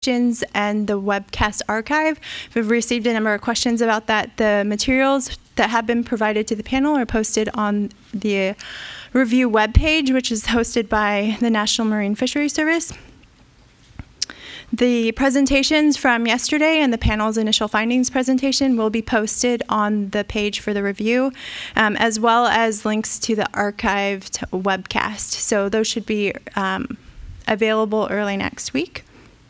and the webcast archive. We've received a number of questions about that. The materials that have been provided to the panel are posted on the review webpage, which is hosted by the National Marine Fisheries Service. The presentations from yesterday and the panel's initial findings presentation will be posted on the page for the review, as well as links to the archived webcast. So those should be available early next week.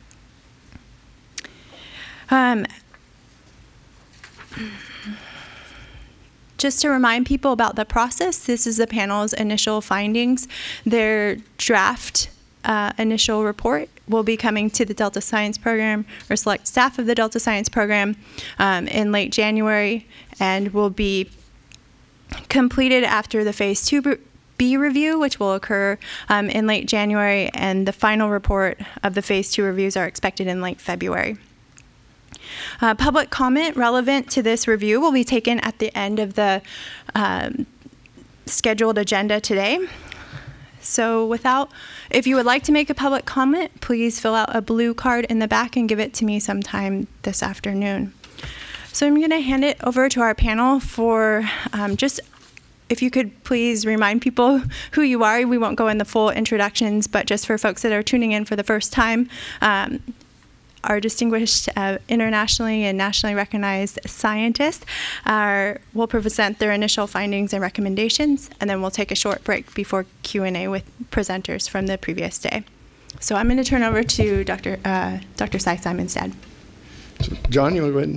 Just to remind people about the process, this is the panel's initial findings. Their draft initial report will be coming to the Delta Science Program or select staff of the Delta Science Program in late January, and will be completed after the Phase 2B review, which will occur in late January, and the final report of the Phase 2 reviews are expected in late February. Public comment relevant to this review will be taken at the end of the scheduled agenda today. So if you would like to make a public comment, please fill out a blue card in the back and give it to me sometime this afternoon. So I'm going to hand it over to our panel for if you could please remind people who you are. We won't go in the full introductions, but just for folks that are tuning in for the first time, our distinguished internationally and nationally recognized scientists will present their initial findings and recommendations, and then we'll take a short break before Q&A with presenters from the previous day. So I'm going to turn over to Dr. Cy Simonstad. So John, you want to go ahead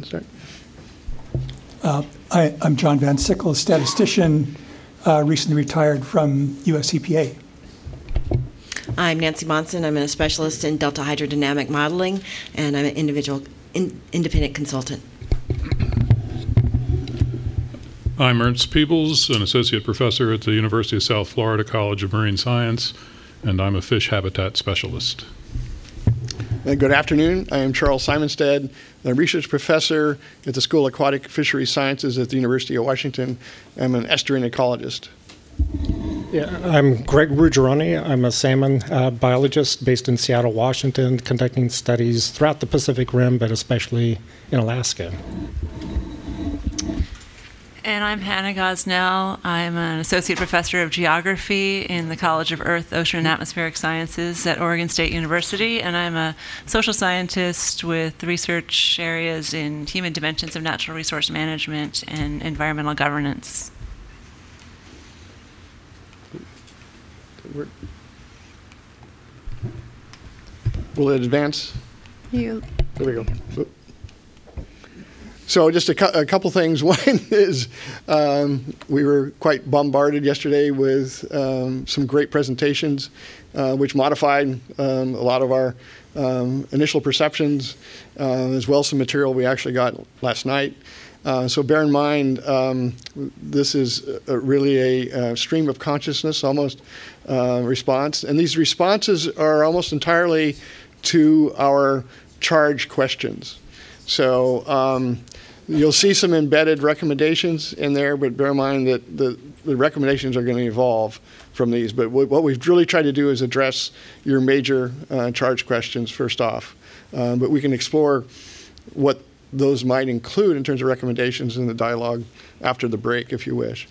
and start? I'm John Van Sickle, a statistician, recently retired from US EPA. I'm Nancy Monson. I'm a specialist in delta hydrodynamic modeling, and I'm an independent consultant. I'm Ernst Peebles, an associate professor at the University of South Florida College of Marine Science, and I'm a fish habitat specialist. Good afternoon. I am Charles Simonstad, a research professor at the School of Aquatic Fisheries Sciences at the University of Washington. I'm an estuarine ecologist. Yeah, I'm Greg Ruggiero. I'm a salmon biologist based in Seattle, Washington, conducting studies throughout the Pacific Rim, but especially in Alaska. And I'm Hannah Gosnell. I'm an associate professor of geography in the College of Earth, Ocean, and Atmospheric Sciences at Oregon State University, and I'm a social scientist with research areas in human dimensions of natural resource management and environmental governance. Will it advance? There we go. So just a couple things. One is we were quite bombarded yesterday with some great presentations, which modified a lot of our initial perceptions, as well as some material we actually got last night. So bear in mind, this is really a stream of consciousness, almost response. And these responses are almost entirely to our charge questions. So you'll see some embedded recommendations in there, but bear in mind that the recommendations are going to evolve from these. But what we've really tried to do is address your major charge questions first off. But we can explore what those might include in terms of recommendations in the dialogue after the break, if you wish.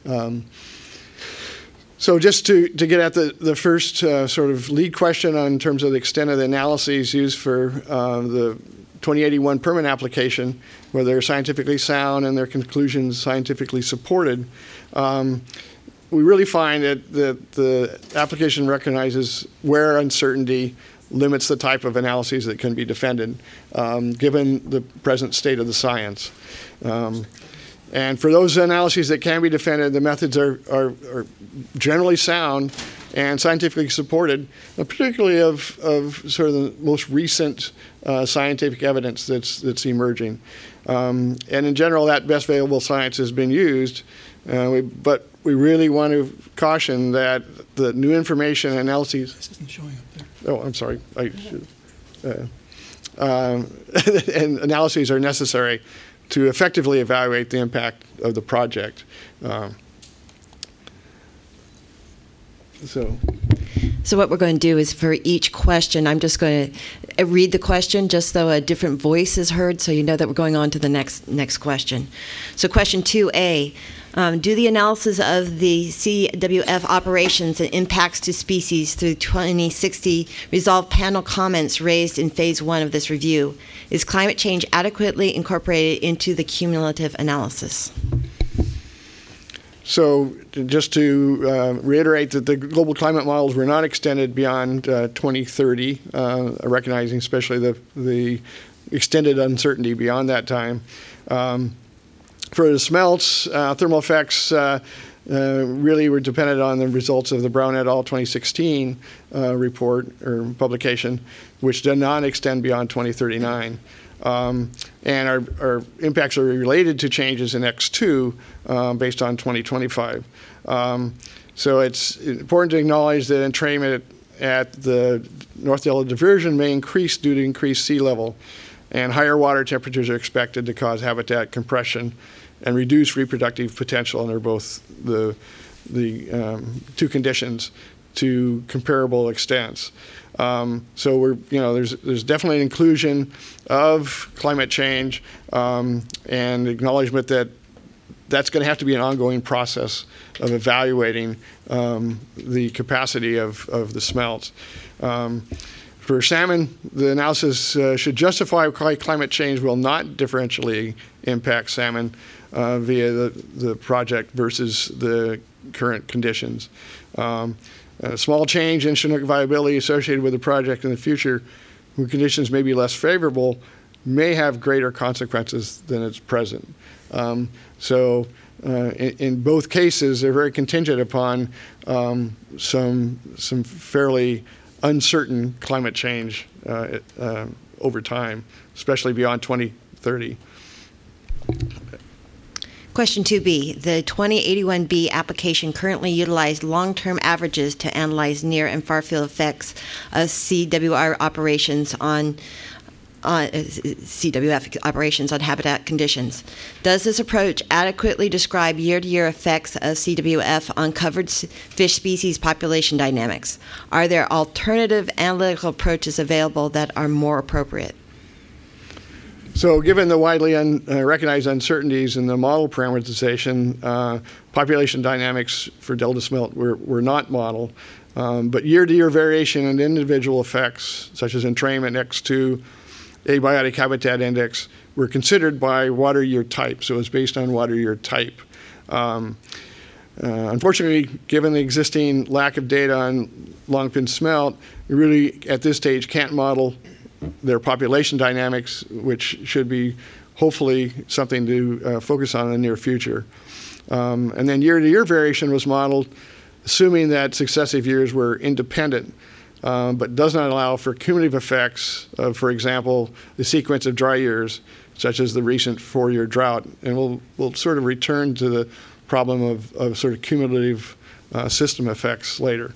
So just to get at the first sort of lead question in terms of the extent of the analyses used for the 2081 permit application, where they're scientifically sound and their conclusions scientifically supported, we really find that the application recognizes where uncertainty limits the type of analyses that can be defended, given the present state of the science. And for those analyses that can be defended, the methods are generally sound and scientifically supported, particularly of sort of the most recent scientific evidence that's emerging. And in general, that best available science has been used, but we really want to caution that the new information and analyses. This isn't showing up there. Oh, I'm sorry. I should. And analyses are necessary to effectively evaluate the impact of the project. So what we're going to do is for each question, I'm just going read the question just so a different voice is heard, so you know that we're going on to the next question. So question 2A, do the analysis of the CWF operations and impacts to species through 2060 resolve panel comments raised in phase 1 of this review? Is climate change adequately incorporated into the cumulative analysis? So just to reiterate that the global climate models were not extended beyond 2030, recognizing especially the extended uncertainty beyond that time. For the smelts, thermal effects really were dependent on the results of the Brown et al. 2016 report or publication, which did not extend beyond 2039. And our impacts are related to changes in X2 based on 2025. So it's important to acknowledge that entrainment at the North Delta diversion may increase due to increased sea level, and higher water temperatures are expected to cause habitat compression and reduce reproductive potential, and they're both the two conditions to comparable extents. So there's definitely an inclusion of climate change and acknowledgement that that's going to have to be an ongoing process of evaluating the capacity of the smelts. For salmon, the analysis should justify why climate change will not differentially impact salmon via the project versus the current conditions. A small change in Chinook viability associated with the project in the future, when conditions may be less favorable, may have greater consequences than its present. So in both cases, they're very contingent upon some fairly uncertain climate change over time, especially beyond 2030. Question 2B, the 2081B application currently utilized long-term averages to analyze near and far-field effects of CWF operations on habitat conditions. Does this approach adequately describe year-to-year effects of CWF on covered fish species population dynamics? Are there alternative analytical approaches available that are more appropriate? So given the widely recognized uncertainties in the model parameterization, population dynamics for delta smelt were not modeled. But year-to-year variation in individual effects, such as entrainment, X2, abiotic habitat index, were considered by water year type. So it was based on water year type. Unfortunately, given the existing lack of data on longfin smelt, we really, at this stage, can't model their population dynamics, which should be hopefully something to focus on in the near future. And then year-to-year variation was modeled, assuming that successive years were independent, but does not allow for cumulative effects of, for example, the sequence of dry years, such as the recent 4-year drought. And we'll sort of return to the problem of sort of cumulative system effects later.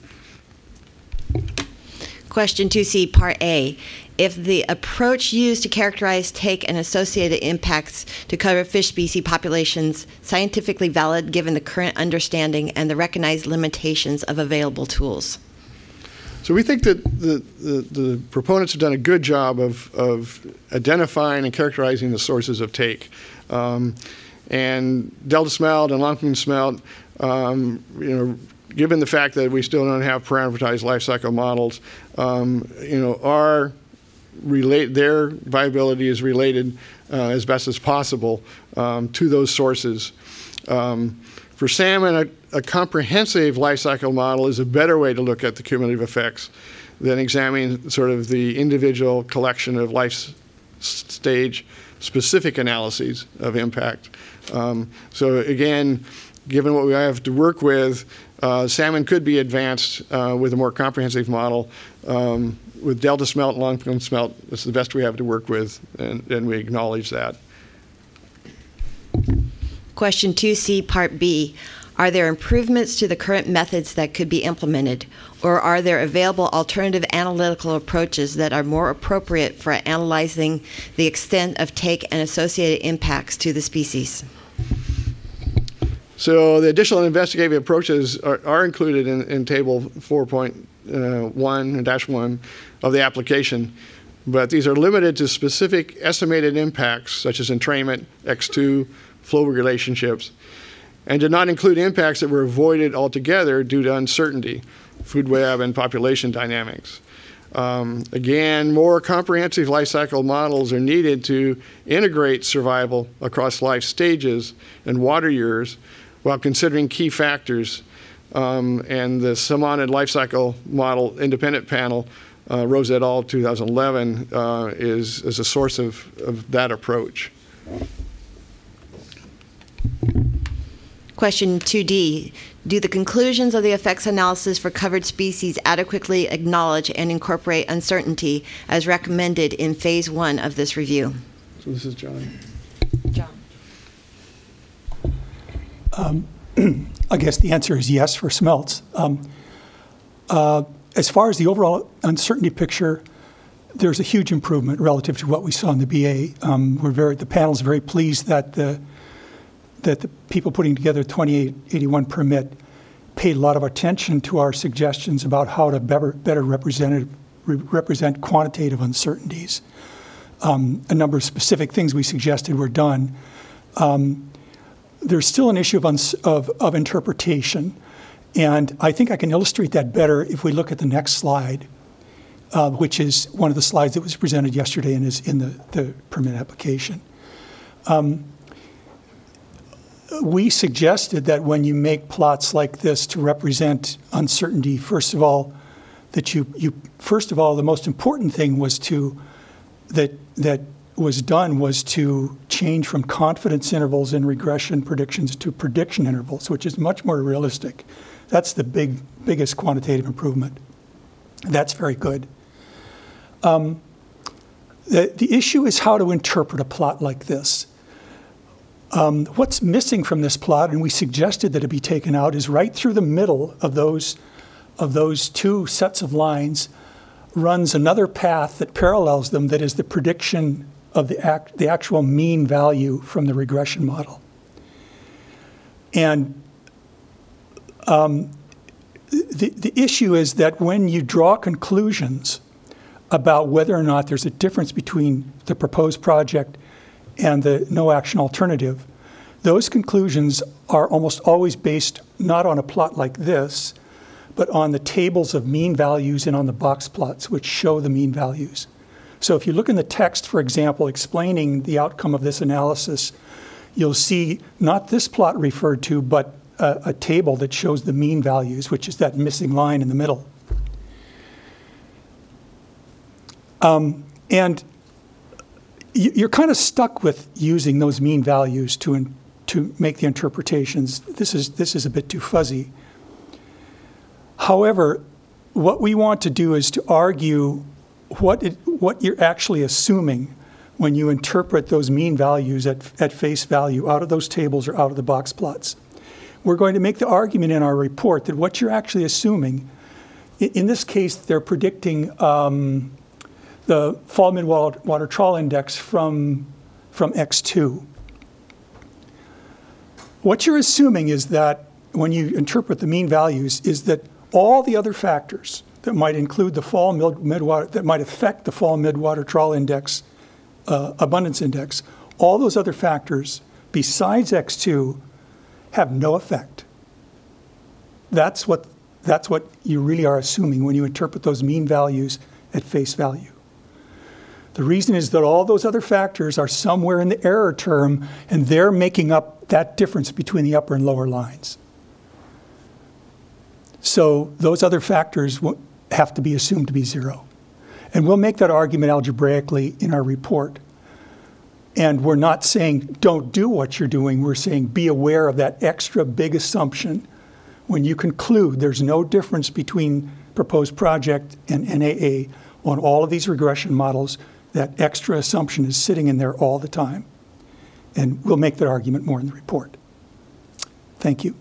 Question 2C, Part A. If the approach used to characterize take and associated impacts to cover fish species populations scientifically valid given the current understanding and the recognized limitations of available tools? So we think that the proponents have done a good job of identifying and characterizing the sources of take. And delta smelt and longfin smelt, given the fact that we still don't have parameterized life cycle models, their viability is related as best as possible to those sources. For salmon, a comprehensive life cycle model is a better way to look at the cumulative effects than examining sort of the individual collection of life stage specific analyses of impact. So again, given what we have to work with, salmon could be advanced with a more comprehensive model. With delta smelt and longfin smelt, it's the best we have to work with, and we acknowledge that. Question 2C, Part B. Are there improvements to the current methods that could be implemented, or are there available alternative analytical approaches that are more appropriate for analyzing the extent of take and associated impacts to the species? So the additional investigative approaches are included in Table 4.1-1 of the application. but these are limited to specific estimated impacts such as entrainment, X2, flow relationships, and did not include impacts that were avoided altogether due to uncertainty, food web, and population dynamics. Again, more comprehensive life cycle models are needed to integrate survival across life stages and water years while considering key factors. And the Samanid Life Cycle Model Independent Panel, Rose et al. 2011, is a source of that approach. Question 2D, do the conclusions of the effects analysis for covered species adequately acknowledge and incorporate uncertainty as recommended in phase 1 of this review? So this is John. I guess the answer is yes for smelts. As far as the overall uncertainty picture, there's a huge improvement relative to what we saw in the BA. The panel's very pleased that the people putting together 2881 permit paid a lot of attention to our suggestions about how to better represent quantitative uncertainties. A number of specific things we suggested were done. There's still an issue of interpretation, and I think I can illustrate that better if we look at the next slide, which is one of the slides that was presented yesterday and is in the permit application. We suggested that when you make plots like this to represent uncertainty, first of all, the most important thing was that was to change from confidence intervals in regression predictions to prediction intervals, which is much more realistic. That's the biggest quantitative improvement. That's very good. The issue is how to interpret a plot like this. What's missing from this plot, and we suggested that it be taken out, is right through the middle of those two sets of lines runs another path that parallels them, that is the prediction of the actual mean value from the regression model. And the issue is that when you draw conclusions about whether or not there's a difference between the proposed project and the no action alternative, those conclusions are almost always based not on a plot like this, but on the tables of mean values and on the box plots which show the mean values. So if you look in the text, for example, explaining the outcome of this analysis, you'll see not this plot referred to, but a table that shows the mean values, which is that missing line in the middle. And you're kind of stuck with using those mean values to make the interpretations. This is a bit too fuzzy. However, what we want to do is to argue what you're actually assuming when you interpret those mean values at face value out of those tables or out of the box plots. We're going to make the argument in our report that what you're actually assuming, in this case, they're predicting the fall mid-water trawl index from X2. What you're assuming is that when you interpret the mean values is that all the other factors that might include the fall mid-water, that might affect the fall mid-water trawl index, abundance index, all those other factors besides X2 have no effect. That's what you really are assuming when you interpret those mean values at face value. The reason is that all those other factors are somewhere in the error term, and they're making up that difference between the upper and lower lines. So those other factors have to be assumed to be zero. And we'll make that argument algebraically in our report. And we're not saying don't do what you're doing. We're saying be aware of that extra big assumption when you conclude there's no difference between proposed project and NAA on all of these regression models. That extra assumption is sitting in there all the time. And we'll make that argument more in the report. Thank you.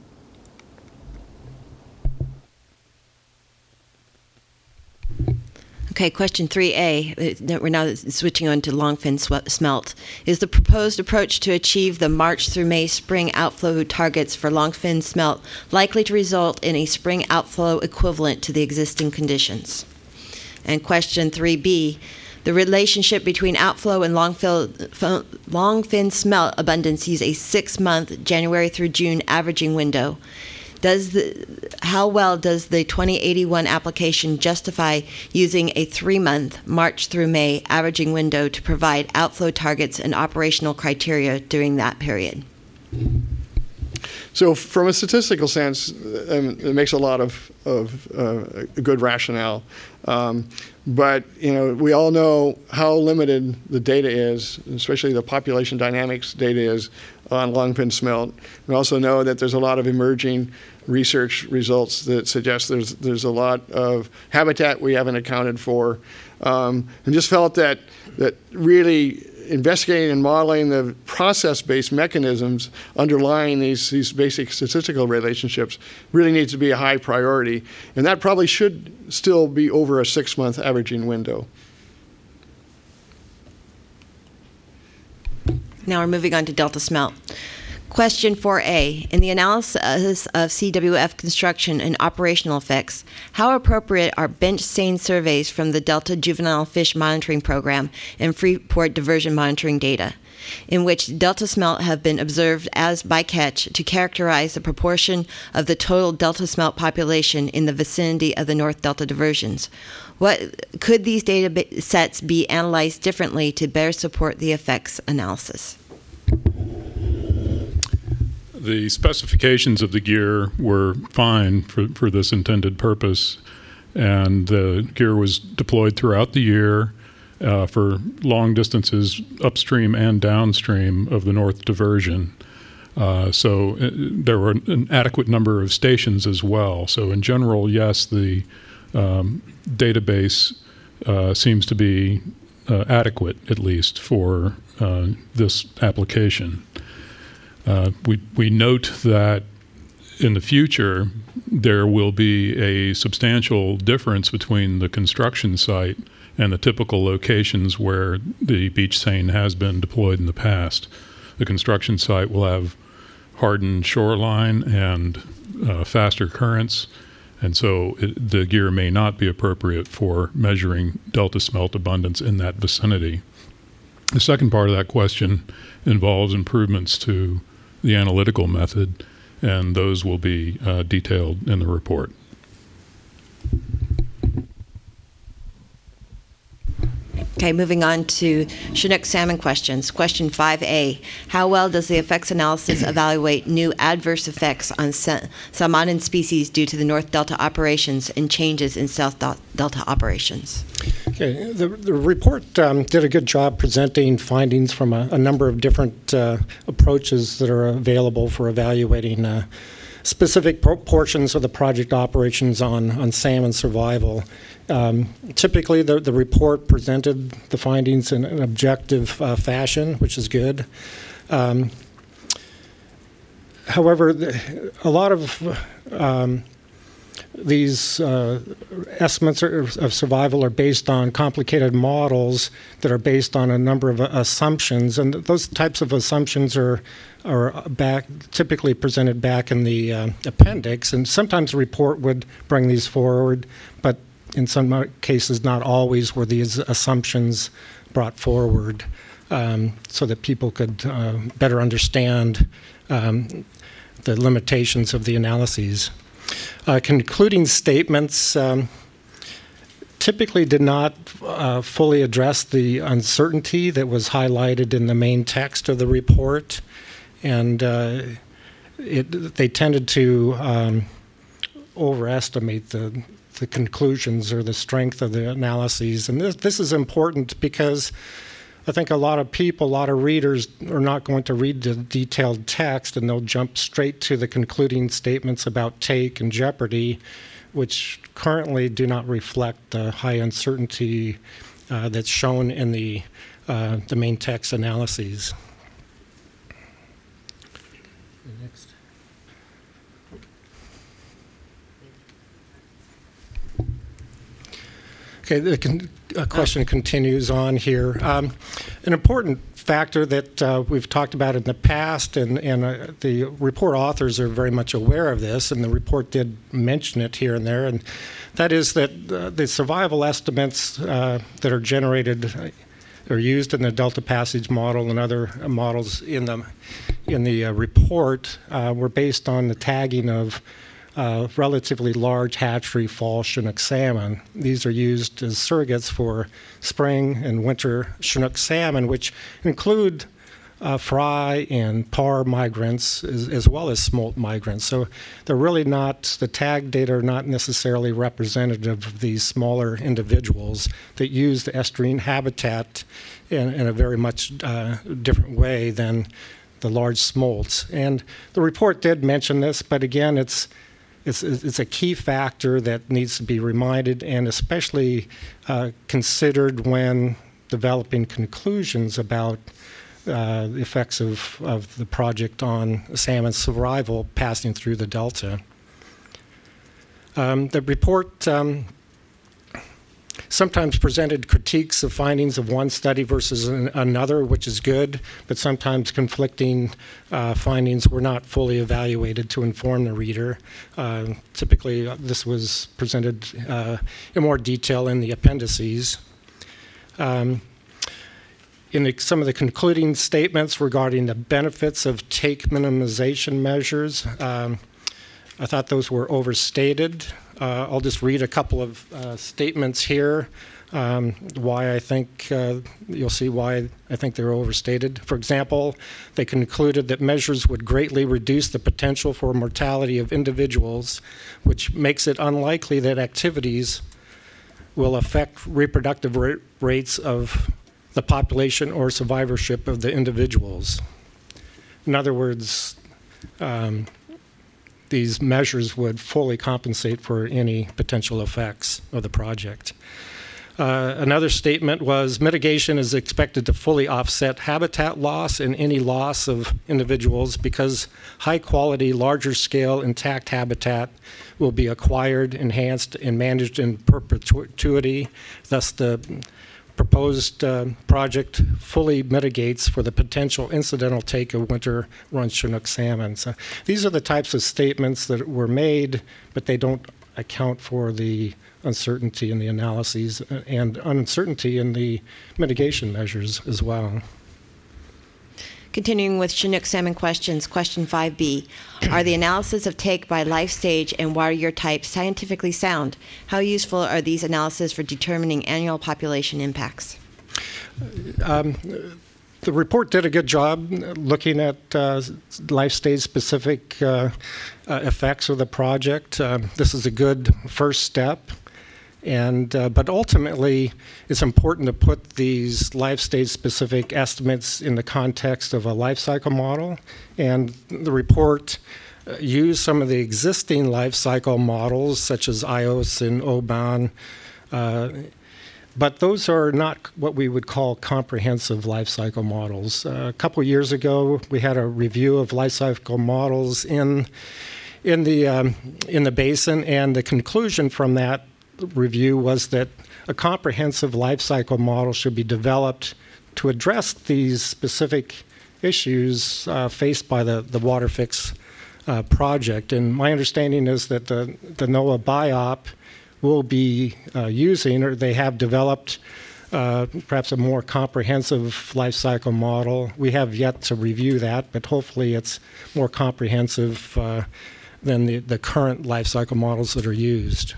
Okay, question 3A, we're now switching on to longfin smelt. Is the proposed approach to achieve the March through May spring outflow targets for longfin smelt likely to result in a spring outflow equivalent to the existing conditions? And question 3B, The relationship between outflow and longfin smelt abundance use a 6-month January through June averaging window. How well does the 2081 application justify using a 3-month March through May averaging window to provide outflow targets and operational criteria during that period? So from a statistical sense, it makes a lot of good rationale. But we all know how limited the data is, especially the population dynamics data is on longfin smelt. We also know that there's a lot of emerging research results that suggest there's a lot of habitat we haven't accounted for, and just felt that really investigating and modeling the process-based mechanisms underlying these basic statistical relationships really needs to be a high priority, and that probably should still be over a 6-month averaging window. Now we're moving on to Delta smelt. Question 4A. In the analysis of CWF construction and operational effects, how appropriate are bench stain surveys from the Delta Juvenile Fish Monitoring Program and Freeport Diversion Monitoring data, in which Delta smelt have been observed as bycatch to characterize the proportion of the total Delta smelt population in the vicinity of the North Delta diversions? What could these data sets be analyzed differently to better support the effects analysis? The specifications of the gear were fine for this intended purpose, and the gear was deployed throughout the year for long distances upstream and downstream of the North Diversion. So there were an adequate number of stations as well. So in general, yes, the database seems to be adequate, at least, for this application. We note that in the future, there will be a substantial difference between the construction site and the typical locations where the beach seine has been deployed in the past. The construction site will have hardened shoreline and faster currents, and so the gear may not be appropriate for measuring Delta smelt abundance in that vicinity. The second part of that question involves improvements to the analytical method, and those will be detailed in the report. Okay, moving on to Chinook salmon questions. Question 5A. How well does the effects analysis evaluate new adverse effects on salmonid species due to the North Delta operations and changes in South Delta operations? Okay, the report did a good job presenting findings from a number of different approaches that are available for evaluating specific portions of the project operations on salmon survival. Typically, the report presented the findings in an objective fashion, which is good. However, a lot of these estimates of survival are based on complicated models that are based on a number of assumptions, and those types of assumptions are typically presented back in the appendix, and sometimes the report would bring these forward, but in some cases not always were these assumptions brought forward so that people could better understand the limitations of the analyses. Concluding statements typically did not fully address the uncertainty that was highlighted in the main text of the report, and they tended to overestimate the conclusions or the strength of the analyses. And this is important because I think a lot of people, a lot of readers are not going to read the detailed text, and they'll jump straight to the concluding statements about take and jeopardy, which currently do not reflect the high uncertainty that's shown in the main text analyses. Next. Okay, question continues on here. An important factor that we've talked about in the past, and the report authors are very much aware of this, and the report did mention it here and there, and that is that the survival estimates that are generated or used in the Delta Passage model and other models in the report were based on the tagging of relatively large hatchery fall Chinook salmon. These are used as surrogates for spring and winter Chinook salmon, which include fry and parr migrants as well as smolt migrants. So they're really not, the tag data are not necessarily representative of these smaller individuals that use the estuarine habitat in a very much different way than the large smolts. And the report did mention this, but again, it's a key factor that needs to be reminded and especially considered when developing conclusions about the effects of the project on salmon survival passing through the Delta. The report sometimes presented critiques of findings of one study versus another, which is good, but sometimes conflicting findings were not fully evaluated to inform the reader. Typically, this was presented in more detail in the appendices. Some of the concluding statements regarding the benefits of take minimization measures, I thought those were overstated. I'll just read a couple of statements here, why I think, you'll see why I think they're overstated. For example, they concluded that measures would greatly reduce the potential for mortality of individuals, which makes it unlikely that activities will affect reproductive rates of the population or survivorship of the individuals. In other words, these measures would fully compensate for any potential effects of the project. Another statement was mitigation is expected to fully offset habitat loss and any loss of individuals because high quality, larger scale, intact habitat will be acquired, enhanced, and managed in perpetuity. Thus, the proposed project fully mitigates for the potential incidental take of winter run Chinook salmon. So these are the types of statements that were made, but they don't account for the uncertainty in the analyses and uncertainty in the mitigation measures as well. Continuing with Chinook salmon questions, question 5B. Are the analysis of take by life stage and water year type scientifically sound? How useful are these analyses for determining annual population impacts? The report did a good job looking at life stage specific effects of the project. This is a good first step. But ultimately, it's important to put these life stage specific estimates in the context of a life cycle model. And the report used some of the existing life cycle models, such as IOS and OBAN, but those are not what we would call comprehensive life cycle models. A couple of years ago, we had a review of life cycle models in the basin, and the conclusion from that review was that a comprehensive life cycle model should be developed to address these specific issues faced by the WaterFix project. And my understanding is that the NOAA BIOP will be using, or they have developed perhaps a more comprehensive life cycle model. We have yet to review that, but hopefully it's more comprehensive than the current life cycle models that are used.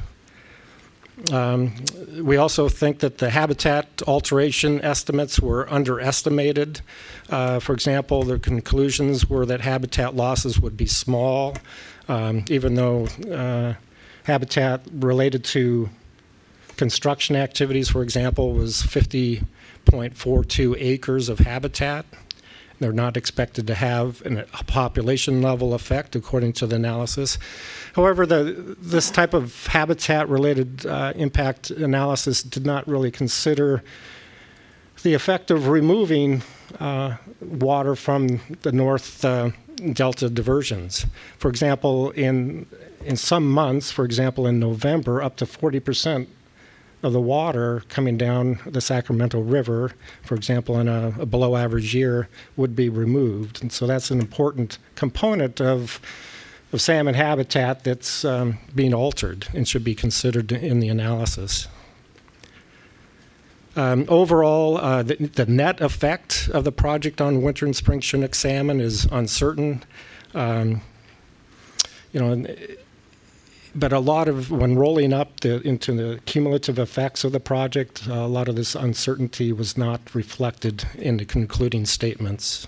We also think that the habitat alteration estimates were underestimated. For example, the conclusions were that habitat losses would be small, even though habitat related to construction activities, for example, was 50.42 acres of habitat. They're not expected to have a population level effect according to the analysis. However, this type of habitat-related impact analysis did not really consider the effect of removing water from the North Delta diversions. For example, in some months, for example in November, up to 40% of the water coming down the Sacramento River, for example, in a below average year, would be removed. And so that's an important component of salmon habitat that's being altered and should be considered in the analysis. Overall, the net effect of the project on winter and spring Chinook salmon is uncertain. But a lot of, when rolling up into the cumulative effects of the project, a lot of this uncertainty was not reflected in the concluding statements.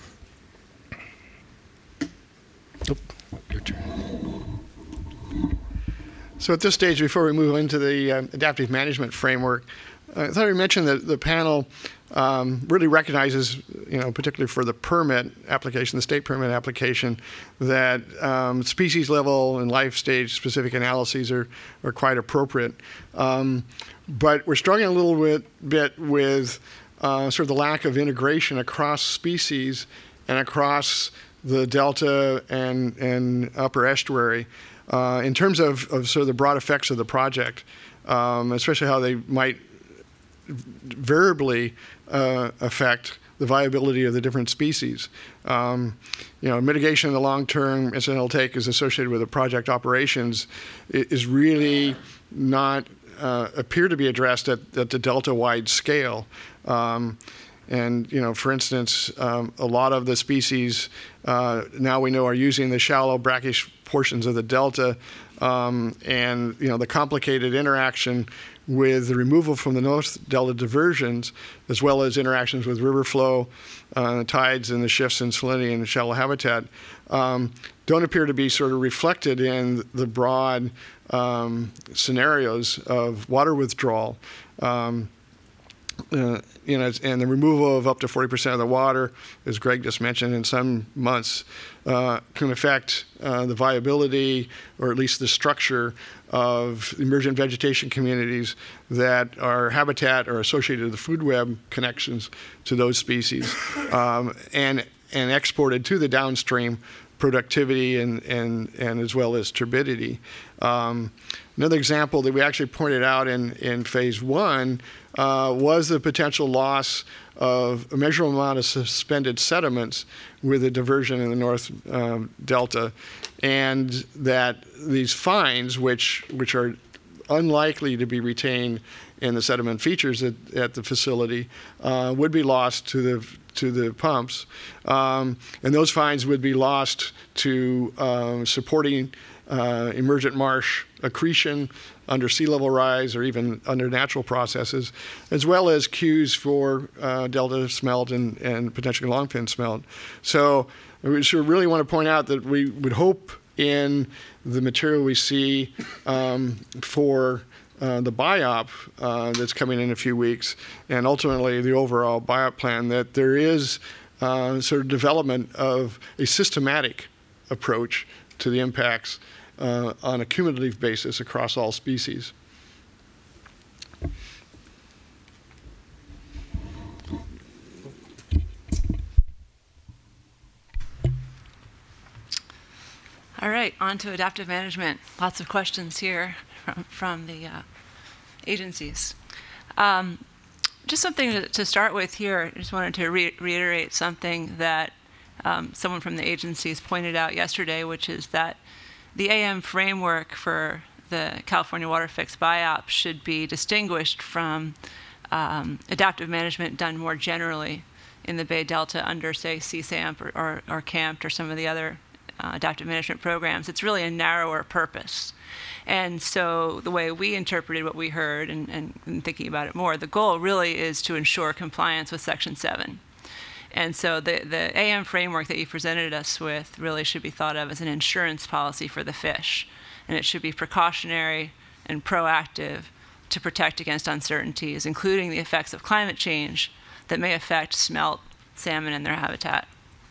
Oh, your turn. So at this stage, before we move into the adaptive management framework, I thought I'd mention that the panel really recognizes, particularly for the permit application, the state permit application, that species level and life stage specific analyses are quite appropriate. But we're struggling a little bit with sort of the lack of integration across species and across the delta and upper estuary in terms of sort of the broad effects of the project, especially how they might variably affect the viability of the different species. Mitigation in the long term incidental take is associated with the project operations is really not appear to be addressed at the delta-wide scale. For instance, a lot of the species now we know are using the shallow brackish portions of the delta, and the complicated interaction with the removal from the North Delta diversions, as well as interactions with river flow, tides, and the shifts in salinity and shallow habitat, don't appear to be sort of reflected in the broad scenarios of water withdrawal. And the removal of up to 40% of the water, as Greg just mentioned, in some months can affect the viability, or at least the structure, of emergent vegetation communities that are habitat or associated with the food web connections to those species, and exported to the downstream productivity and as well as turbidity. Another example that we actually pointed out in phase one was the potential loss of a measurable amount of suspended sediments with a diversion in the North Delta, and that these fines, which are unlikely to be retained in the sediment features at the facility, would be lost to the pumps, and those fines would be lost to supporting emergent marsh accretion under sea level rise or even under natural processes, as well as cues for delta smelt and potentially longfin smelt. So we should really want to point out that we would hope in the material we see for the BIOP that's coming in a few weeks, and ultimately the overall BIOP plan, that there is sort of development of a systematic approach to the impacts on a cumulative basis across all species. All right, on to adaptive management. Lots of questions here from the agencies. Just something to start with here. I just wanted to reiterate something that someone from the agencies pointed out yesterday, which is that the AM framework for the California Water Fix BIOP should be distinguished from adaptive management done more generally in the Bay Delta under, say, CSAMP or CAMP or some of the other adaptive management programs. It's really a narrower purpose. And so the way we interpreted what we heard and thinking about it more, the goal really is to ensure compliance with Section 7. And so the AM framework that you presented us with really should be thought of as an insurance policy for the fish. And it should be precautionary and proactive to protect against uncertainties, including the effects of climate change that may affect smelt, salmon, and their habitat.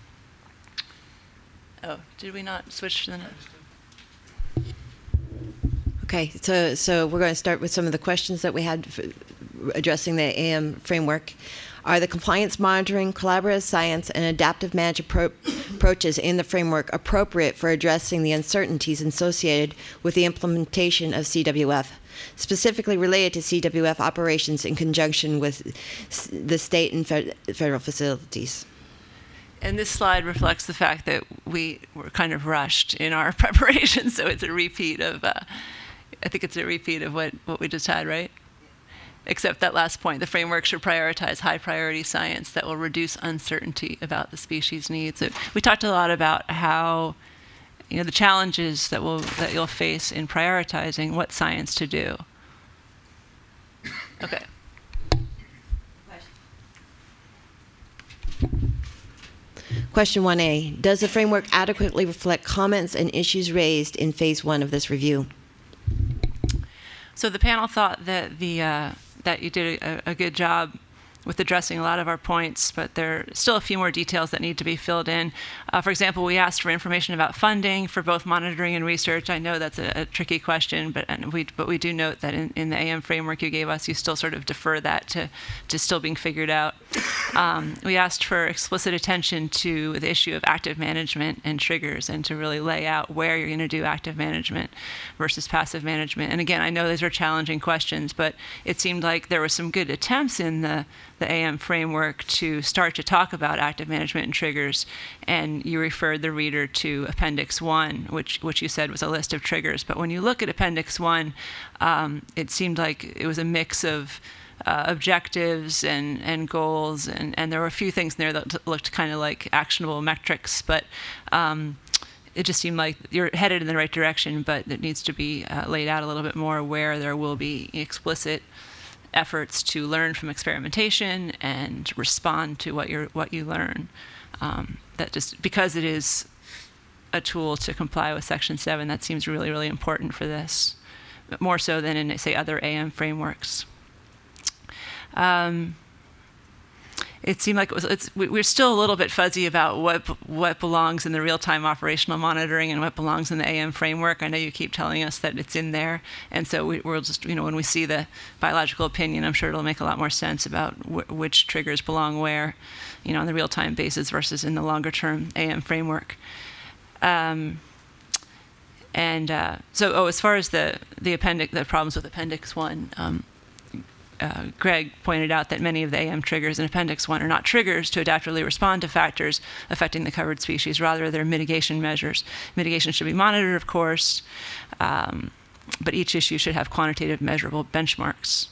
Oh, did we not switch to the next? Okay, so we're going to start with some of the questions that we had addressing the AM framework. Are the compliance monitoring, collaborative science, and adaptive management approaches in the framework appropriate for addressing the uncertainties associated with the implementation of CWF, specifically related to CWF operations in conjunction with the state and federal facilities? And this slide reflects the fact that we were kind of rushed in our preparation, so it's a repeat of, I think it's a repeat of what we just had, right? Except that last point, the framework should prioritize high priority science that will reduce uncertainty about the species needs. So we talked a lot about how, the challenges that you'll face in prioritizing what science to do. Okay. Question 1A, does the framework adequately reflect comments and issues raised in phase 1 of this review? So the panel thought that that you did a good job with addressing a lot of our points, but there are still a few more details that need to be filled in. For example, we asked for information about funding for both monitoring and research. I know that's a tricky question, but we do note that in the AM framework you gave us, you still sort of defer that to still being figured out. We asked for explicit attention to the issue of active management and triggers, and to really lay out where you're going to do active management versus passive management. And again, I know these are challenging questions, but it seemed like there were some good attempts in the AM framework to start to talk about active management and triggers, and you referred the reader to Appendix 1, which you said was a list of triggers. But when you look at Appendix 1, it seemed like it was a mix of objectives and goals, and there were a few things in there that looked kind of like actionable metrics, but it just seemed like you're headed in the right direction, but it needs to be laid out a little bit more where there will be explicit efforts to learn from experimentation and respond to what you learn. That just because it is a tool to comply with Section 7, that seems really, really important for this, but more so than in, say, other AM frameworks. It seemed like we're still a little bit fuzzy about what belongs in the real-time operational monitoring and what belongs in the AM framework. I know you keep telling us that it's in there, and so we'll just, when we see the biological opinion, I'm sure it'll make a lot more sense about which triggers belong where, on the real-time basis versus in the longer-term AM framework. So as far as the problems with Appendix 1. Greg pointed out that many of the AM triggers in Appendix 1 are not triggers to adaptively respond to factors affecting the covered species. Rather, they're mitigation measures. Mitigation should be monitored, of course, but each issue should have quantitative measurable benchmarks.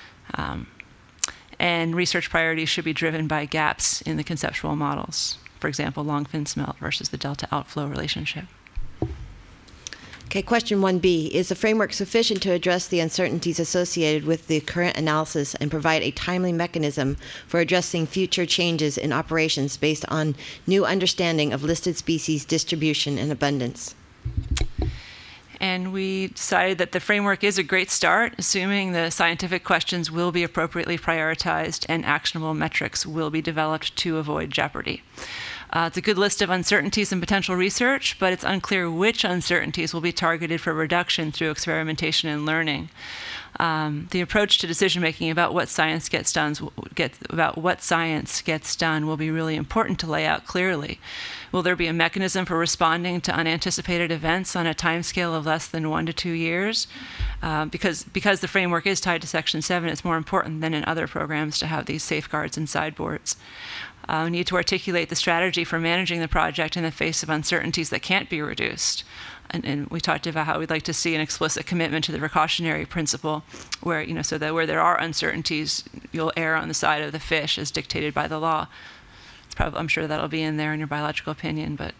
And research priorities should be driven by gaps in the conceptual models. For example, long fin smelt versus the delta outflow relationship. Okay, question 1B. Is the framework sufficient to address the uncertainties associated with the current analysis and provide a timely mechanism for addressing future changes in operations based on new understanding of listed species distribution and abundance? And we decided that the framework is a great start, assuming the scientific questions will be appropriately prioritized and actionable metrics will be developed to avoid jeopardy. It's a good list of uncertainties in potential research, but it's unclear which uncertainties will be targeted for reduction through experimentation and learning. The approach to decision-making about what science gets done will be really important to lay out clearly. Will there be a mechanism for responding to unanticipated events on a timescale of less than 1 to 2 years? Because the framework is tied to Section 7, it's more important than in other programs to have these safeguards and sideboards. We need to articulate the strategy for managing the project in the face of uncertainties that can't be reduced. And we talked about how we'd like to see an explicit commitment to the precautionary principle, where, so that where there are uncertainties, you'll err on the side of the fish as dictated by the law. I'm sure that'll be in there in your biological opinion, but.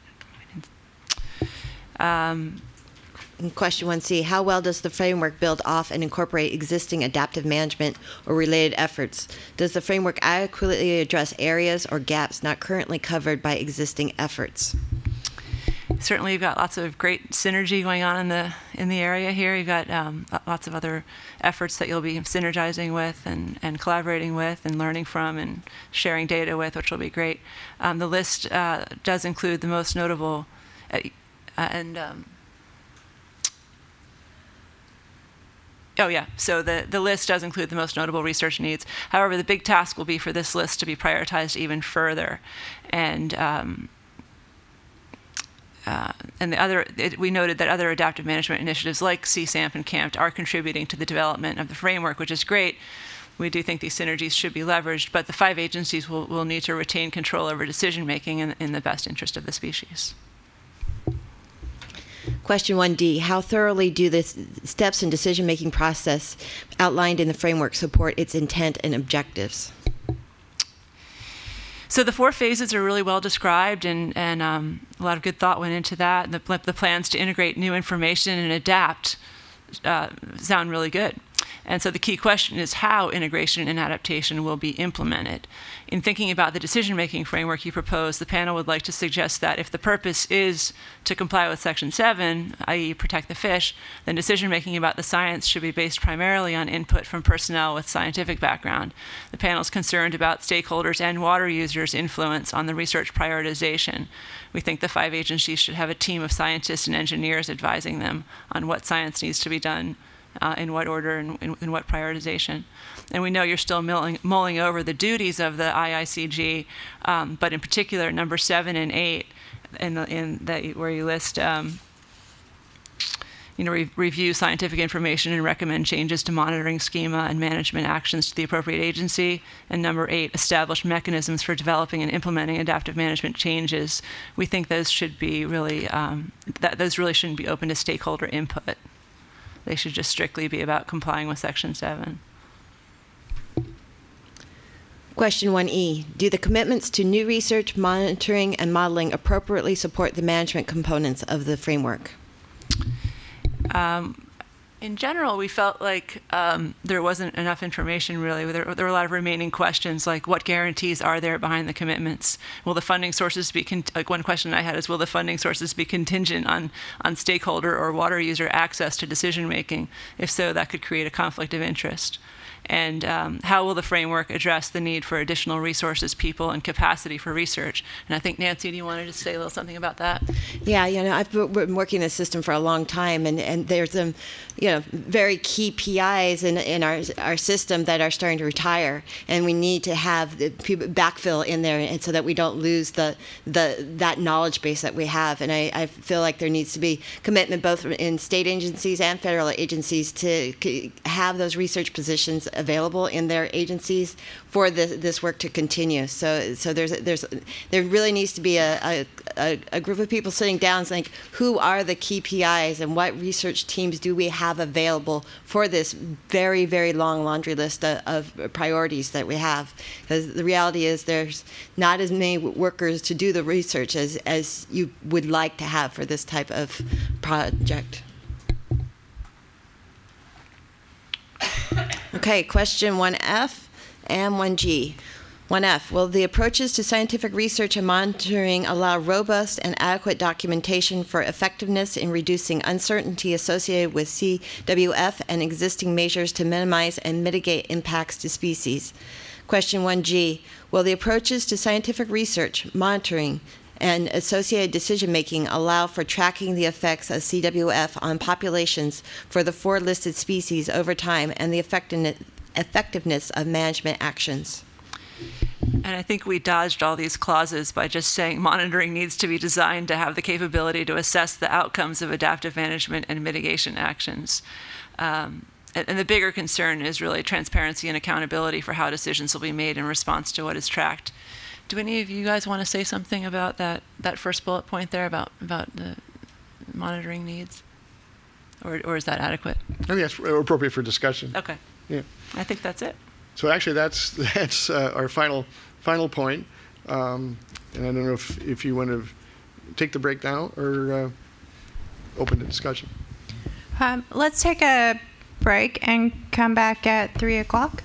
Question 1C, how well does the framework build off and incorporate existing adaptive management or related efforts? Does the framework adequately address areas or gaps not currently covered by existing efforts? Certainly, you've got lots of great synergy going on in the area here. You've got lots of other efforts that you'll be synergizing with and collaborating with and learning from and sharing data with, which will be great. The list does include the most notable Oh, yeah. So the list does include the most notable research needs. However, the big task will be for this list to be prioritized even further. And we noted that other adaptive management initiatives like CSAMP and CAMPT are contributing to the development of the framework, which is great. We do think these synergies should be leveraged, but the 5 agencies will need to retain control over decision-making in the best interest of the species. Question 1D, how thoroughly do the steps in decision-making process outlined in the framework support its intent and objectives? So the 4 phases are really well described, and a lot of good thought went into that. The plans to integrate new information and adapt sound really good. And so the key question is how integration and adaptation will be implemented. In thinking about the decision-making framework you propose, the panel would like to suggest that if the purpose is to comply with Section 7, i.e. protect the fish, then decision-making about the science should be based primarily on input from personnel with scientific background. The panel is concerned about stakeholders and water users' influence on the research prioritization. We think the 5 agencies should have a team of scientists and engineers advising them on what science needs to be done, in what order and in what prioritization. And we know you're still mulling over the duties of the IICG, but in particular, number 7 and 8, where you list, review scientific information and recommend changes to monitoring schema and management actions to the appropriate agency. And number 8, establish mechanisms for developing and implementing adaptive management changes. We think those should be really, those really shouldn't be open to stakeholder input. They should just strictly be about complying with Section 7. Question 1E, do the commitments to new research, monitoring, and modeling appropriately support the management components of the framework? In general, we felt like there wasn't enough information, really. There were a lot of remaining questions, like what guarantees are there behind the commitments? Will the funding sources be, like one question I had is, will the funding sources be contingent on stakeholder or water user access to decision making? If so, that could create a conflict of interest. And how will the framework address the need for additional resources, people, and capacity for research? And I think, Nancy, do you want to just say a little something about that? Yeah, I've been working in this system for a long time, and there's some, very key PIs in our system that are starting to retire, and we need to have the backfill in there, and so that we don't lose that knowledge base that we have. And I feel like there needs to be commitment both in state agencies and federal agencies to have those research positions available in their agencies for this work to continue. So there really needs to be a group of people sitting down and saying, who are the key PIs and what research teams do we have available for this very, very long laundry list of priorities that we have? Because the reality is there's not as many workers to do the research as you would like to have for this type of project. Okay, question 1F and 1G. 1F, will the approaches to scientific research and monitoring allow robust and adequate documentation for effectiveness in reducing uncertainty associated with CWF and existing measures to minimize and mitigate impacts to species? Question 1G, will the approaches to scientific research, monitoring, and associated decision-making allow for tracking the effects of CWF on populations for the 4 listed species over time and the effectiveness of management actions? And I think we dodged all these clauses by just saying monitoring needs to be designed to have the capability to assess the outcomes of adaptive management and mitigation actions. And the bigger concern is really transparency and accountability for how decisions will be made in response to what is tracked. Do any of you guys want to say something about that first bullet point there about the monitoring needs? Or is that adequate? I think that's appropriate for discussion. Okay. Yeah. I think that's it. So actually, that's our final point. And I don't know if you want to take the break now or open the discussion. Let's take a break and come back at 3 o'clock.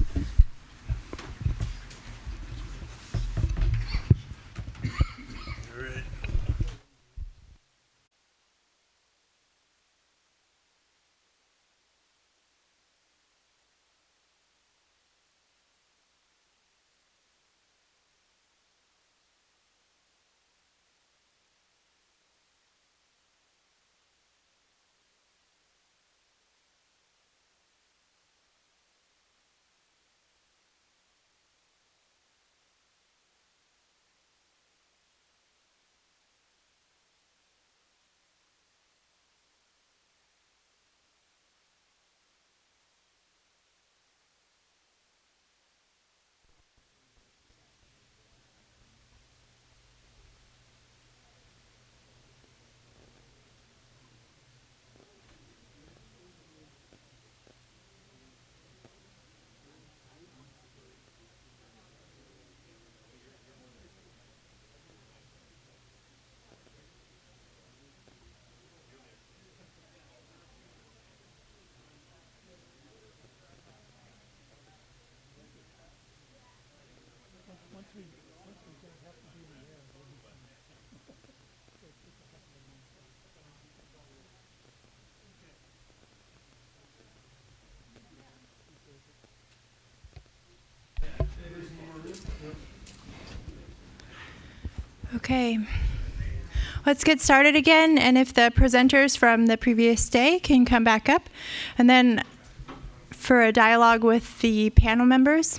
Okay. Let's get started again, and if the presenters from the previous day can come back up, and then for a dialogue with the panel members.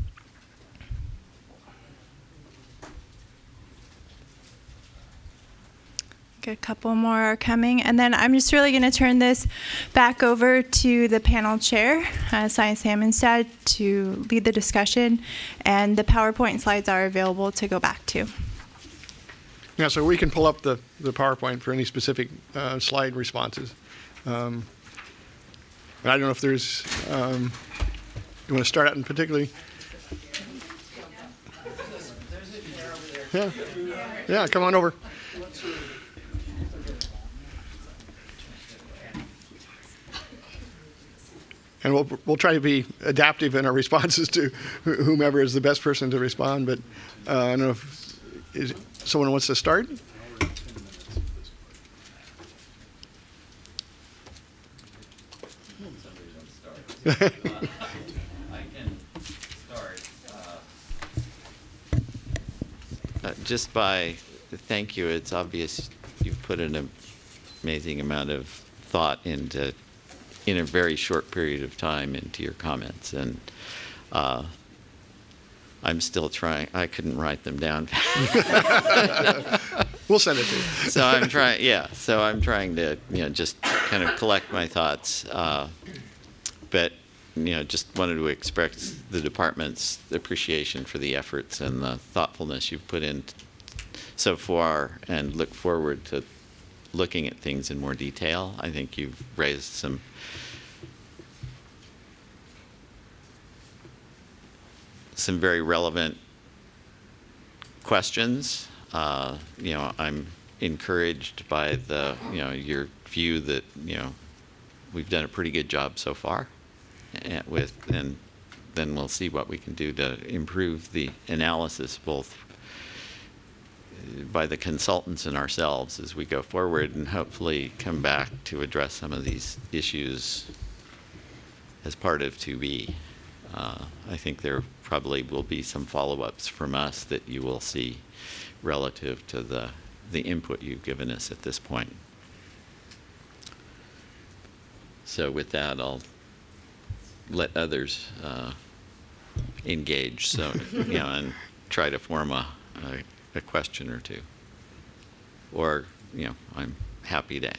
A couple more are coming, and then I'm just really going to turn this back over to the panel chair, Science Hammondstad, to lead the discussion, and the PowerPoint slides are available to go back to. Yeah, so we can pull up the PowerPoint for any specific slide responses. I don't know if there's, you want to start out in particularly? Yeah, come on over. And we'll try to be adaptive in our responses to whomever is the best person to respond. But I don't know if someone wants to start. I can start. Just by thank you. It's obvious you've put an amazing amount of thought into, in a very short period of time, into your comments, and I'm still trying. I couldn't write them down. We'll send it to you. So I'm trying. Yeah. So I'm trying to, just kind of collect my thoughts. But just wanted to express the department's appreciation for the efforts and the thoughtfulness you've put in so far, and look forward to looking at things in more detail. I think you've raised some very relevant questions. I'm encouraged by your view that we've done a pretty good job so far, and then we'll see what we can do to improve the analysis, both by the consultants and ourselves, as we go forward, and hopefully come back to address some of these issues as part of 2B. I think there probably will be some follow-ups from us that you will see relative to the input you've given us at this point. So with that, I'll let others engage. So and try to form a question or two. Or I'm happy to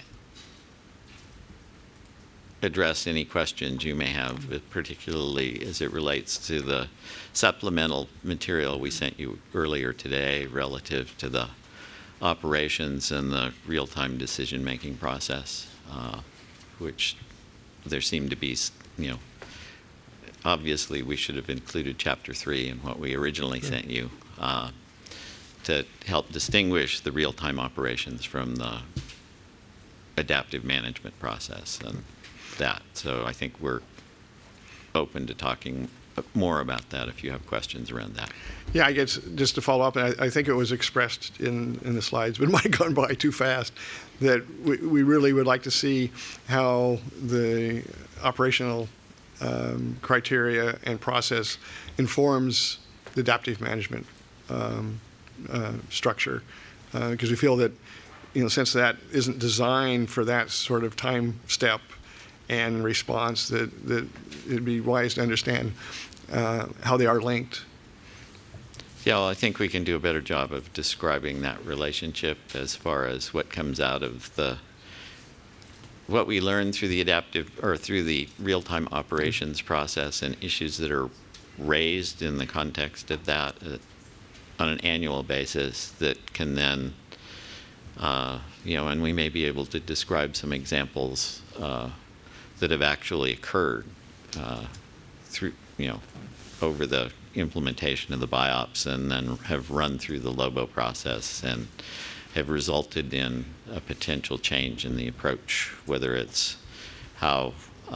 address any questions you may have, particularly as it relates to the supplemental material we sent you earlier today relative to the operations and the real-time decision-making process, which there seemed to be, obviously we should have included Chapter 3 in what we originally sent you to help distinguish the real-time operations from the adaptive management process and that. So I think we're open to talking more about that if you have questions around that. Yeah, I guess just to follow up, and I think it was expressed in the slides, but it might have gone by too fast, that we really would like to see how the operational criteria and process informs the adaptive management structure, because we feel that, since that isn't designed for that sort of time step and response, that it'd be wise to understand how they are linked. Yeah, well, I think we can do a better job of describing that relationship as far as what comes out of what we learn through the adaptive or through the real-time operations process, and issues that are raised in the context of that on an annual basis that can then, and we may be able to describe some examples that have actually occurred through, over the implementation of the BIOPS, and then have run through the LOBO process and have resulted in a potential change in the approach, whether it's how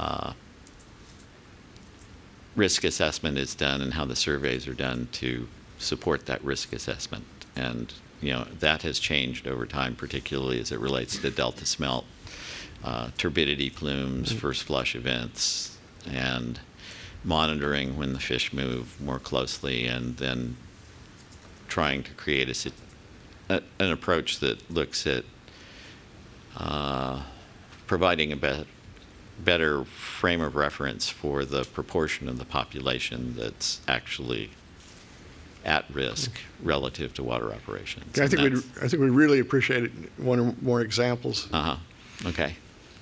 risk assessment is done and how the surveys are done to support that risk assessment. And that has changed over time, particularly as it relates to delta smelt, turbidity plumes, first flush events, and monitoring when the fish move more closely, and then trying to create an approach that looks at providing a better frame of reference for the proportion of the population that's actually at risk relative to water operations. I think we'd really appreciate it. One or more examples. Okay.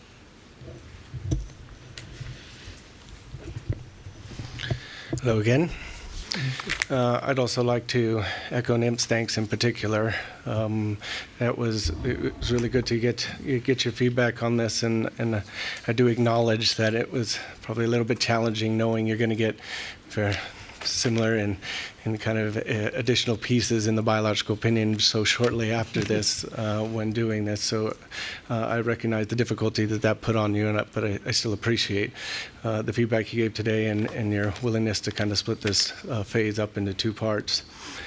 Hello again. I'd also like to echo NIM's thanks in particular. It was really good to get your feedback on this, and I do acknowledge that it was probably a little bit challenging knowing you're going to get very similar and kind of additional pieces in the biological opinion so shortly after this when doing this. So I recognize the difficulty that put on you, but I still appreciate the feedback you gave today and your willingness to kind of split this phase up into two parts.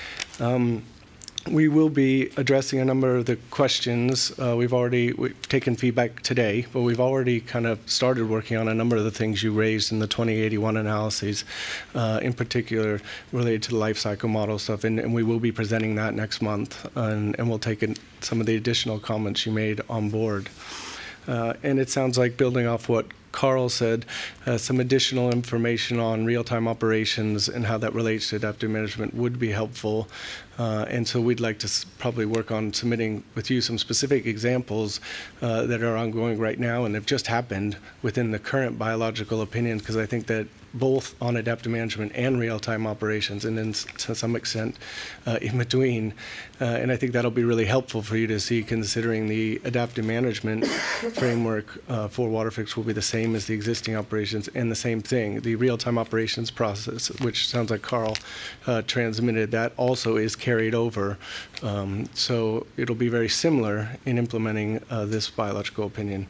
We will be addressing a number of the questions. We've taken feedback today, but we've already kind of started working on a number of the things you raised in the 2081 analyses, in particular related to the life cycle model stuff, and we will be presenting that next month, and we'll take some of the additional comments you made on board. And it sounds like, building off what Carl said, some additional information on real-time operations and how that relates to adaptive management would be helpful. And so we'd like to probably work on submitting with you some specific examples that are ongoing right now and have just happened within the current biological opinions, because I think that both on adaptive management and real-time operations, and then to some extent in between. And I think that'll be really helpful for you to see, considering the adaptive management framework for WaterFix will be the same as the existing operations, and the same thing, the real-time operations process, which sounds like Carl transmitted, that also is carried over. So it'll be very similar in implementing this biological opinion.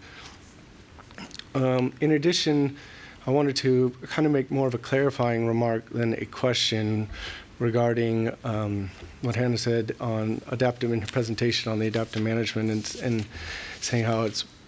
In addition, I wanted to kind of make more of a clarifying remark than a question regarding what Hannah said on adaptive, in her presentation on the adaptive management, and saying how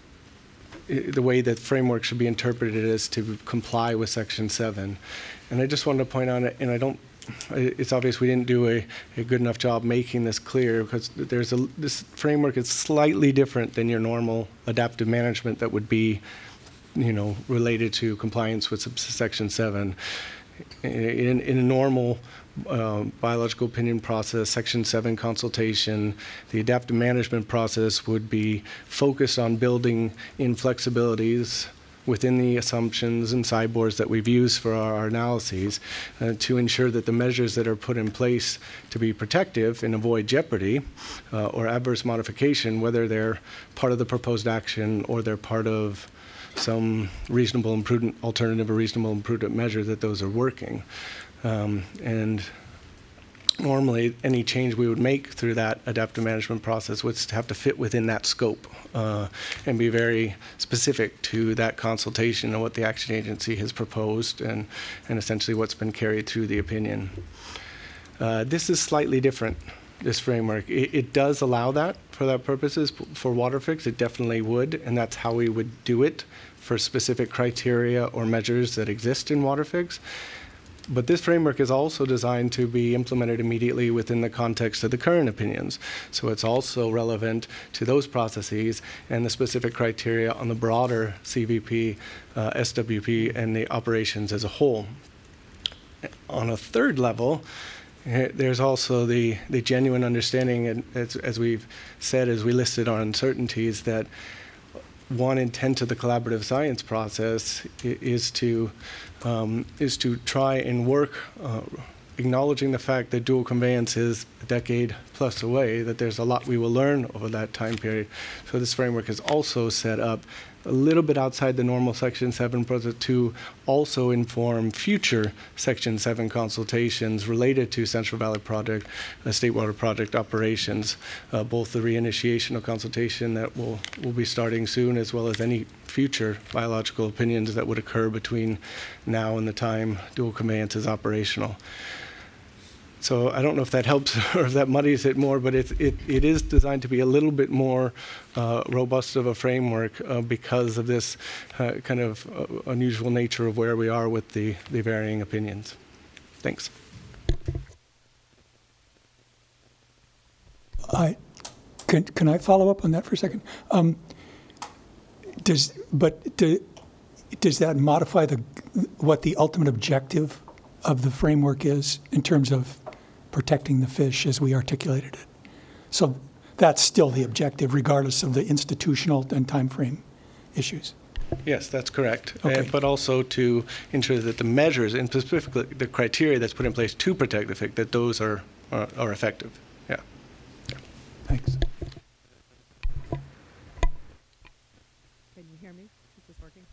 the way that framework should be interpreted is to comply with Section 7. And I just wanted to point out, and it's obvious we didn't do a good enough job making this clear, because this framework is slightly different than your normal adaptive management that would be related to compliance with Section 7. In a normal biological opinion process, Section 7 consultation, the adaptive management process would be focused on building in flexibilities within the assumptions and sideboards that we've used for our analyses to ensure that the measures that are put in place to be protective and avoid jeopardy or adverse modification, whether they're part of the proposed action or they're part of some reasonable and prudent alternative or reasonable and prudent measure, that those are working. And normally any change we would make through that adaptive management process would have to fit within that scope and be very specific to that consultation and what the action agency has proposed and essentially what's been carried through the opinion. This is slightly different, this framework. It does allow that for that purposes. For WaterFix, it definitely would, and that's how we would do it for specific criteria or measures that exist in WaterFix. But this framework is also designed to be implemented immediately within the context of the current opinions. So it's also relevant to those processes and the specific criteria on the broader CVP, SWP, and the operations as a whole. On a third level, there's also the genuine understanding, and as we've said, as we listed our uncertainties, that one intent of the collaborative science process is to try and work, acknowledging the fact that dual conveyance is a decade plus away, that there's a lot we will learn over that time period. So this framework is also set up a little bit outside the normal Section 7 process to also inform future Section 7 consultations related to Central Valley Project, State Water Project operations, both the reinitiation of consultation that will be starting soon, as well as any future biological opinions that would occur between now and the time dual conveyance is operational. So I don't know if that helps or if that muddies it more, but it is designed to be a little bit more robust of a framework because of this kind of unusual nature of where we are with the varying opinions. Thanks. Can I follow up on that for a second? Does that modify what the ultimate objective of the framework is in terms of protecting the fish as we articulated it? So that's still the objective, regardless of the institutional and time frame issues. Yes, that's correct. Okay. But also to ensure that the measures, and specifically the criteria that's put in place to protect the fish, that those are effective. Yeah. Thanks. Can you hear me? Is this working?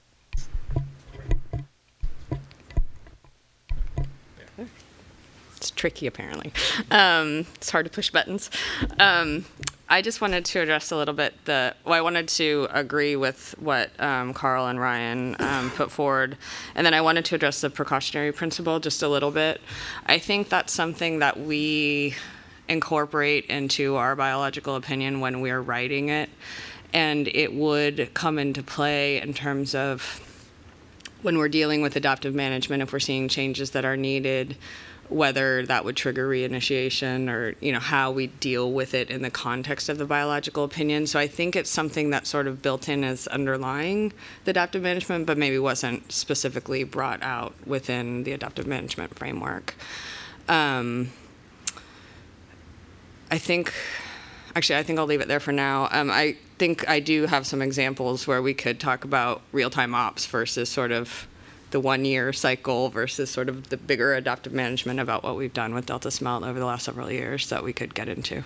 It's tricky, apparently. It's hard to push buttons. I just wanted to address a little bit I wanted to agree with what Carl and Ryan put forward, and then I wanted to address the precautionary principle just a little bit. I think that's something that we incorporate into our biological opinion when we're writing it, and it would come into play in terms of when we're dealing with adaptive management, if we're seeing changes that are needed, whether that would trigger reinitiation or, how we deal with it in the context of the biological opinion. So I think it's something that's sort of built in as underlying the adaptive management, but maybe wasn't specifically brought out within the adaptive management framework. I think I'll leave it there for now. I think I do have some examples where we could talk about real-time ops versus sort of the 1 year cycle versus sort of the bigger adaptive management about what we've done with Delta Smelt over the last several years that we could get into.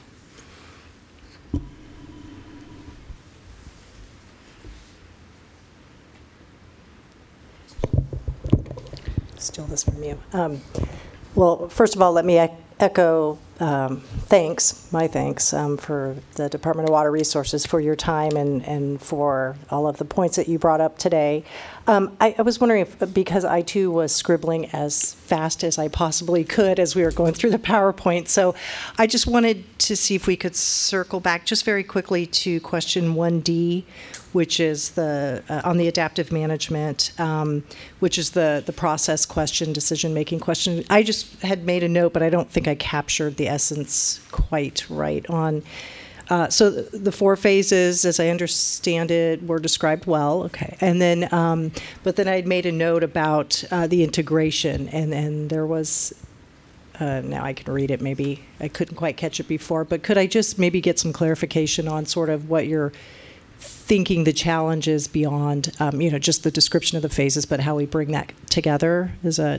Steal this from you. Well, first of all, let me echo my thanks for the Department of Water Resources for your time and for all of the points that you brought up today. I was wondering if, because I too was scribbling as fast as I possibly could as we were going through the PowerPoint, so I just wanted to see if we could circle back just very quickly to question 1D, which is on the adaptive management, which is the process question, decision-making question. I just had made a note, but I don't think I captured the essence quite right on. So the 4 phases, as I understand it, were described well. Okay, and then, but then I'd made a note about the integration, and there was. Now I can read it. Maybe I couldn't quite catch it before, but could I just maybe get some clarification on sort of what you're thinking the challenges beyond, just the description of the phases, but how we bring that together? Is it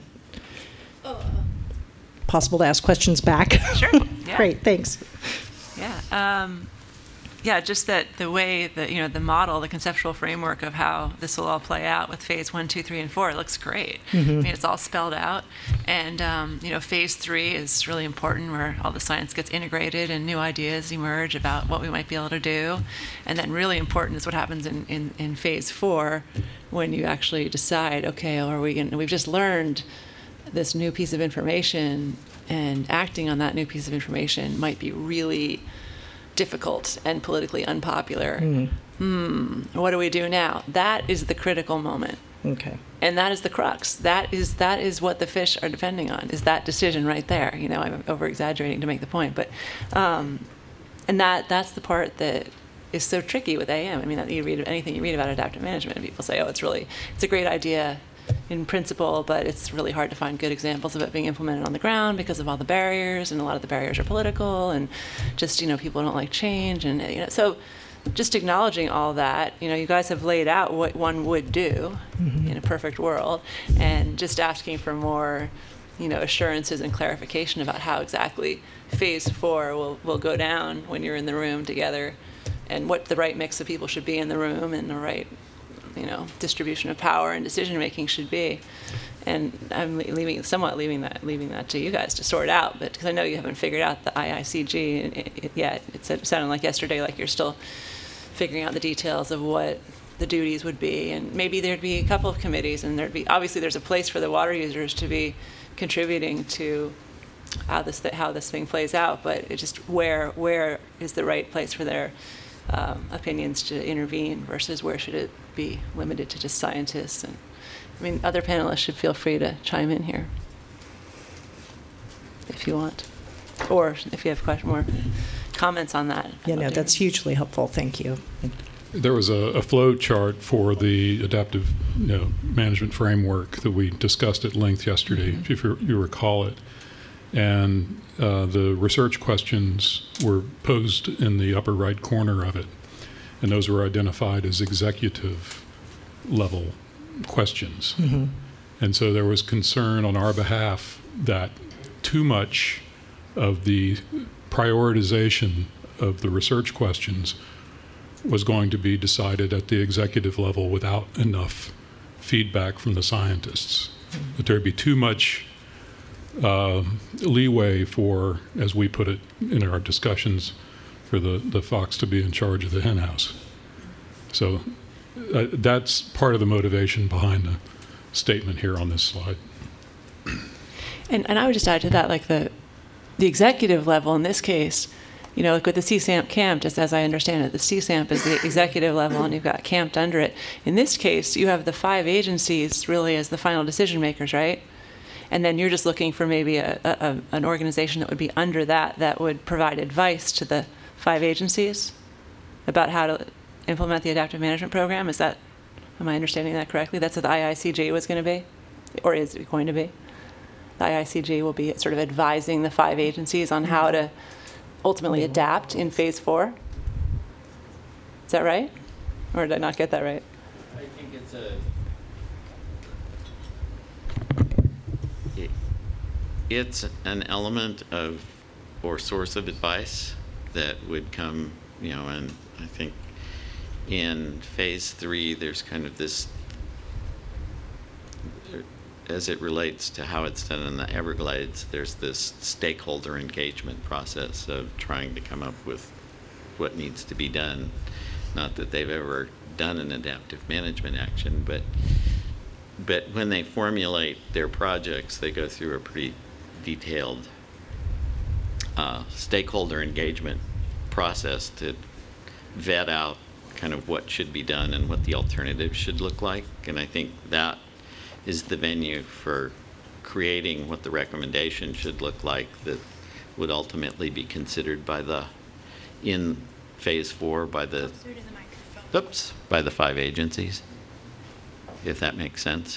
possible to ask questions back? Sure. Yeah. Great. Thanks. Yeah. Just that the way that, the model, the conceptual framework of how this will all play out with phase 1, 2, 3, and 4 looks great. Mm-hmm. I mean, it's all spelled out. And, phase 3 is really important, where all the science gets integrated and new ideas emerge about what we might be able to do. And then really important is what happens in phase 4, when you actually decide, okay, we've just learned this new piece of information, and acting on that new piece of information might be really difficult and politically unpopular. What do we do now? That is the critical moment. Okay. And that is the crux. That is what the fish are depending on, is that decision right there. I'm over-exaggerating to make the point, but and that's the part that is so tricky with AM. I mean, anything you read about adaptive management, and people say, oh, it's a great idea in principle, but it's really hard to find good examples of it being implemented on the ground because of all the barriers, and a lot of the barriers are political, and just, people don't like change, and, so just acknowledging all that, you guys have laid out what one would do in a perfect world, and just asking for more, assurances and clarification about how exactly phase 4 will go down when you're in the room together, and what the right mix of people should be in the room, and the right distribution of power and decision making should be. And I'm leaving that to you guys to sort out, but because I know you haven't figured out the IICG yet. It sounded like yesterday like you're still figuring out the details of what the duties would be, and maybe there'd be a couple of committees, and obviously there's a place for the water users to be contributing to how this thing plays out, but it just where is the right place for their opinions to intervene versus where should it be limited to just scientists. And I mean, other panelists should feel free to chime in here if you want, or if you have more comments on that. Yeah, no, that's hugely helpful. Thank you. There was a flow chart for the adaptive management framework that we discussed at length yesterday, if you recall it. And the research questions were posed in the upper right corner of it. And those were identified as executive level questions. And so there was concern on our behalf that too much of the prioritization of the research questions was going to be decided at the executive level without enough feedback from the scientists. That there'd be too much leeway for, as we put it in our discussions, for the fox to be in charge of the hen house. So that's part of the motivation behind the statement here on this slide. And I would just add to that, like the executive level in this case, like with the CSAMP CAMP, just as I understand it, the CSAMP is the executive level and you've got CAMP under it. In this case, you have the 5 agencies really as the final decision makers, right? And then you're just looking for maybe an organization that would be under that would provide advice to the 5 agencies about how to implement the adaptive management program. Am I understanding that correctly? That's what the IICG was going to be, or is it going to be? The IICG will be sort of advising the 5 agencies on how to ultimately adapt in phase 4. Is that right? Or did I not get that right? I think it's an element of or source of advice that would come, and I think in phase 3 there's kind of this, as it relates to how it's done in the Everglades, there's this stakeholder engagement process of trying to come up with what needs to be done. Not that they've ever done an adaptive management action, but when they formulate their projects, they go through a pretty detailed stakeholder engagement process to vet out kind of what should be done and what the alternatives should look like. And I think that is the venue for creating what the recommendation should look like that would ultimately be considered in phase 4 by the 5 agencies, if that makes sense.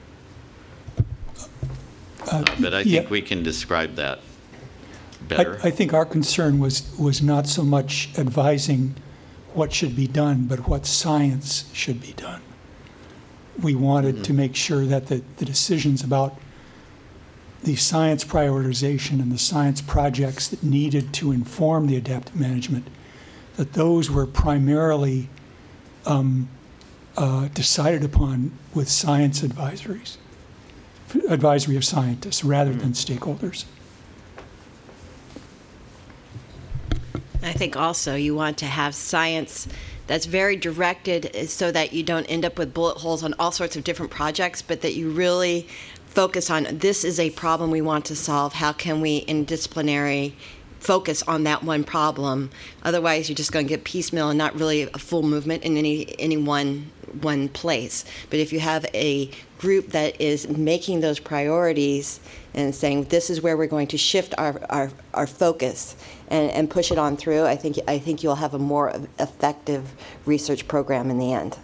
But I think we can describe that better. I think our concern was not so much advising what should be done, but what science should be done. We wanted to make sure that the decisions about the science prioritization and the science projects that needed to inform the adaptive management, that those were primarily decided upon with science advisory of scientists rather than stakeholders. I think also you want to have science that's very directed so that you don't end up with bullet holes on all sorts of different projects, but that you really focus on, this is a problem we want to solve. How can we, in disciplinary, focus on that one problem? Otherwise, you're just going to get piecemeal and not really a full movement in any one place. But if you have a group that is making those priorities and saying, this is where we're going to shift our focus and push it on through, I think you'll have a more effective research program in the end.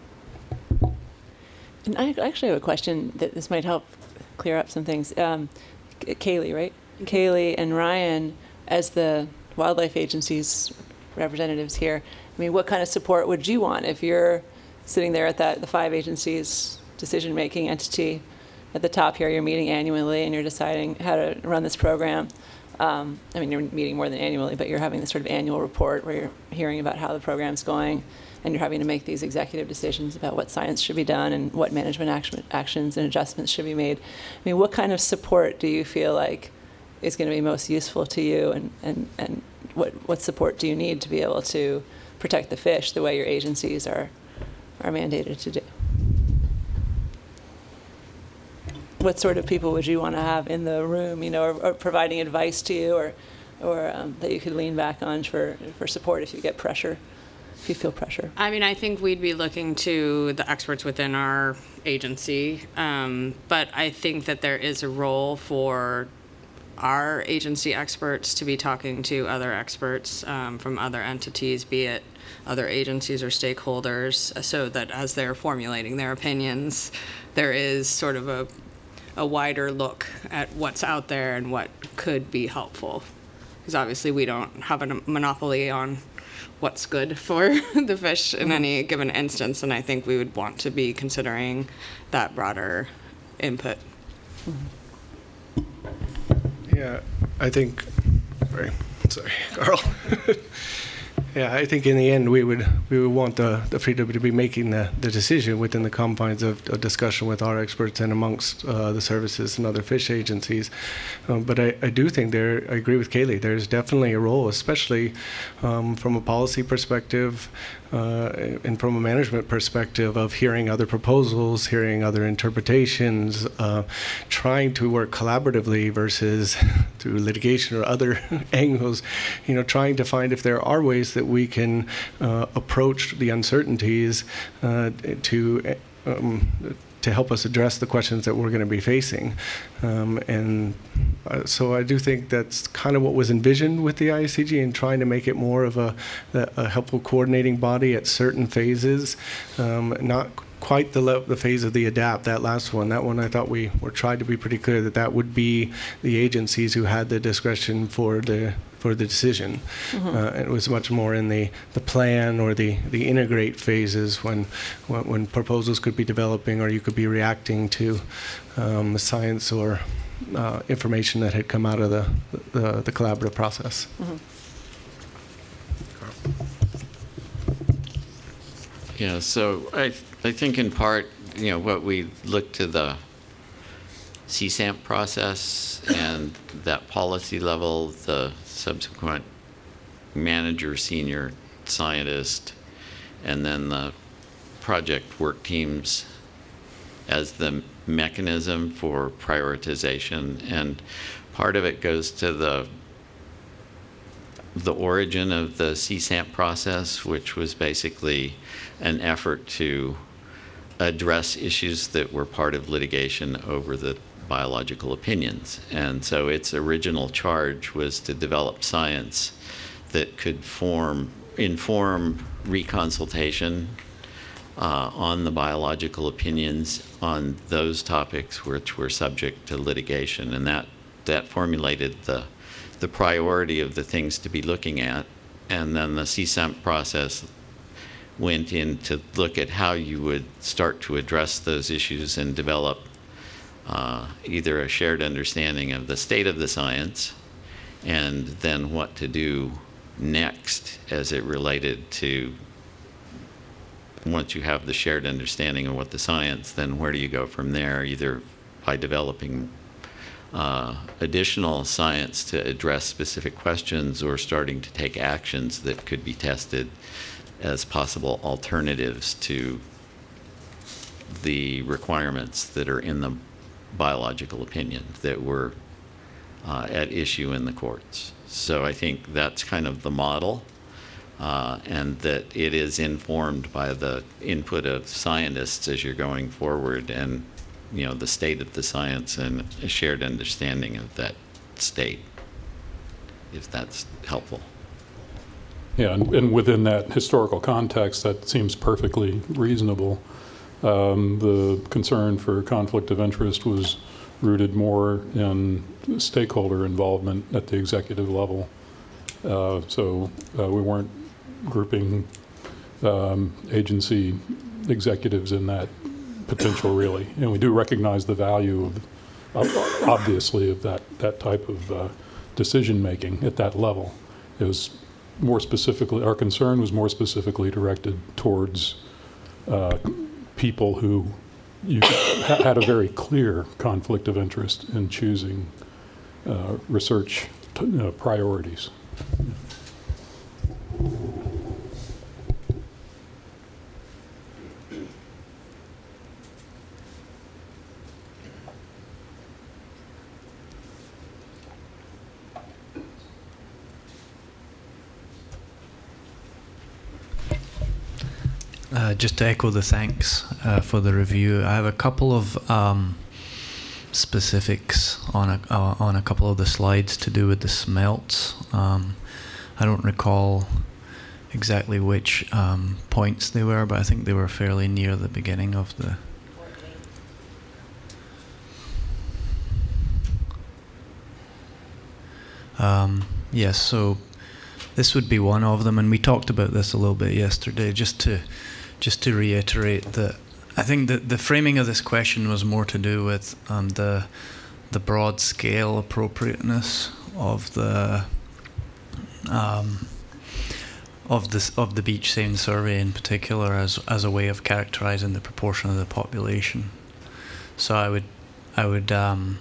And I actually have a question that this might help clear up some things. Kaylee, right? Kaylee and Ryan, as the wildlife agency's representatives here, I mean, what kind of support would you want if you're sitting there at the 5 agencies decision-making entity at the top here? You're meeting annually and you're deciding how to run this program. I mean, you're meeting more than annually, but you're having this sort of annual report where you're hearing about how the program's going, and you're having to make these executive decisions about what science should be done and what management actions and adjustments should be made. I mean, what kind of support do you feel like is going to be most useful to you, and what support do you need to be able to protect the fish the way your agencies are mandated to do? What sort of people would you want to have in the room, or providing advice to you, or that you could lean back on for support if you get pressure, if you feel pressure? I mean, I think we'd be looking to the experts within our agency, but I think that there is a role for our agency experts to be talking to other experts from other entities, be it other agencies or stakeholders, so that as they're formulating their opinions, there is sort of a wider look at what's out there and what could be helpful. Because obviously we don't have a monopoly on what's good for the fish in any given instance, and I think we would want to be considering that broader input. Yeah, I think, sorry, Carl. Yeah, I think in the end we would want the freedom to be making the decision within the confines of a discussion with our experts and amongst the services and other fish agencies. But I do think I agree with Kaylee, there's definitely a role, especially from a policy perspective and from a management perspective of hearing other proposals, hearing other interpretations, trying to work collaboratively versus through litigation or other angles, trying to find if there are ways that we can approach the uncertainties to help us address the questions that we're going to be facing. So I do think that's kind of what was envisioned with the IACG, and trying to make it more of a helpful coordinating body at certain phases, not quite the phase of the adapt, that last one. That one I thought we tried to be pretty clear that would be the agencies who had the discretion for the decision. It was much more in the plan or the integrate phases when proposals could be developing, or you could be reacting to science or information that had come out of the collaborative process. Yeah, so I think in part, what we look to the CSAMP process and that policy level, the subsequent manager, senior scientist, and then the project work teams as the mechanism for prioritization. And part of it goes to the origin of the CSAMP process, which was basically an effort to address issues that were part of litigation over the biological opinions. And so its original charge was to develop science that could inform reconsultation on the biological opinions on those topics which were subject to litigation. And that formulated the priority of the things to be looking at. And then the CSAMP process went in to look at how you would start to address those issues and develop either a shared understanding of the state of the science, and then what to do next as it related to, once you have the shared understanding of what the science, then where do you go from there, either by developing additional science to address specific questions, or starting to take actions that could be tested as possible alternatives to the requirements that are in the biological opinion that were at issue in the courts. So I think that's kind of the model, and that it is informed by the input of scientists as you're going forward, and the state of the science and a shared understanding of that state, if that's helpful. Yeah, and within that historical context, that seems perfectly reasonable. The concern for conflict of interest was rooted more in stakeholder involvement at the executive level. So we weren't grouping agency executives in that potential, really. And we do recognize the value obviously, of that type of decision-making at that level. It was more specifically, our concern was more specifically directed towards people who had a very clear conflict of interest in choosing research priorities. Just to echo the thanks for the review, I have a couple of specifics on a couple of the slides to do with the smelts. I don't recall exactly which points they were, but I think they were fairly near the beginning of the. Yes, so this would be one of them, and we talked about this a little bit yesterday. Just to reiterate that, I think that the framing of this question was more to do with the broad scale appropriateness of the Beach Seine survey in particular as a way of characterizing the proportion of the population. So I would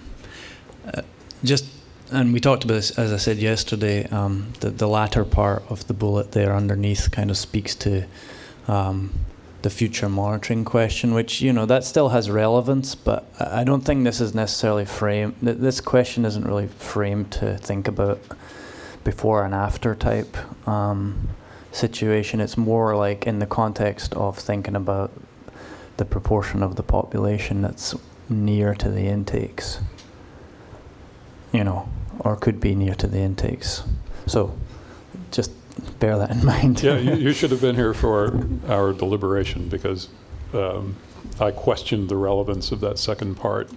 just. And we talked about this, as I said yesterday, the latter part of the bullet there underneath kind of speaks to the future monitoring question, which, that still has relevance, but I don't think this is necessarily framed. This question isn't really framed to think about before and after type situation. It's more like in the context of thinking about the proportion of the population that's near to the intakes. Or could be near to the intakes. So just bear that in mind. Yeah, you should have been here for our deliberation, because I questioned the relevance of that second part.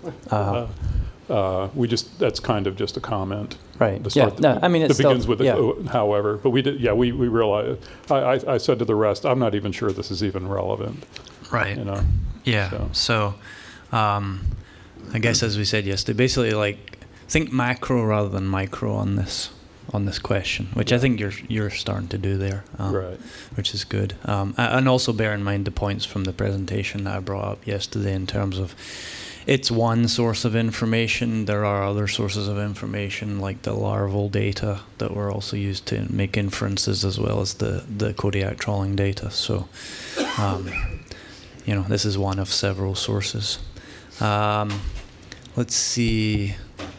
That's kind of just a comment. Right. It begins with however, but we did. Yeah, we realized. I said to the rest, I'm not even sure this is even relevant. Right. Yeah. So I guess, as we said yesterday, basically think macro rather than micro on this question, which I think you're starting to do there, right? Which is good. And also bear in mind the points from the presentation that I brought up yesterday in terms of it's one source of information. There are other sources of information like the larval data that were also used to make inferences, as well as the Kodiak trawling data. So, this is one of several sources. Let's see.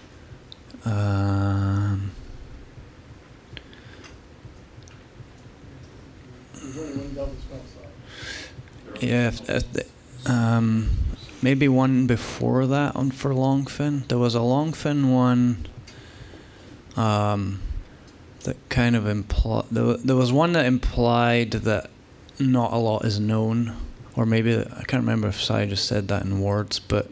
Maybe one before that one for longfin. There was a longfin one that kind of implied. There was one that implied that not a lot is known, or maybe I can't remember if Si just said that in words, but.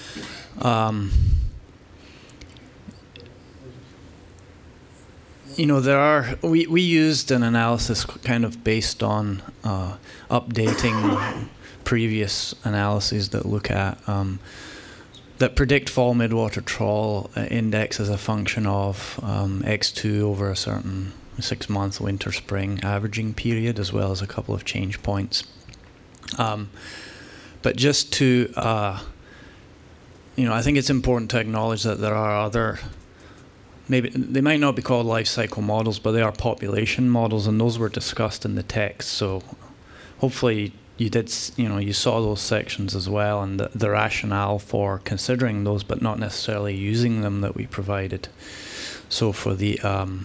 We used an analysis kind of based on updating previous analyses that look at that predict fall midwater trawl index as a function of X2 over a certain 6-month winter spring averaging period, as well as a couple of change points. But just to I think it's important to acknowledge that there are other. Maybe they might not be called life cycle models, but they are population models, and those were discussed in the text. So hopefully you saw those sections as well, and the rationale for considering those, but not necessarily using them, that we provided. So for the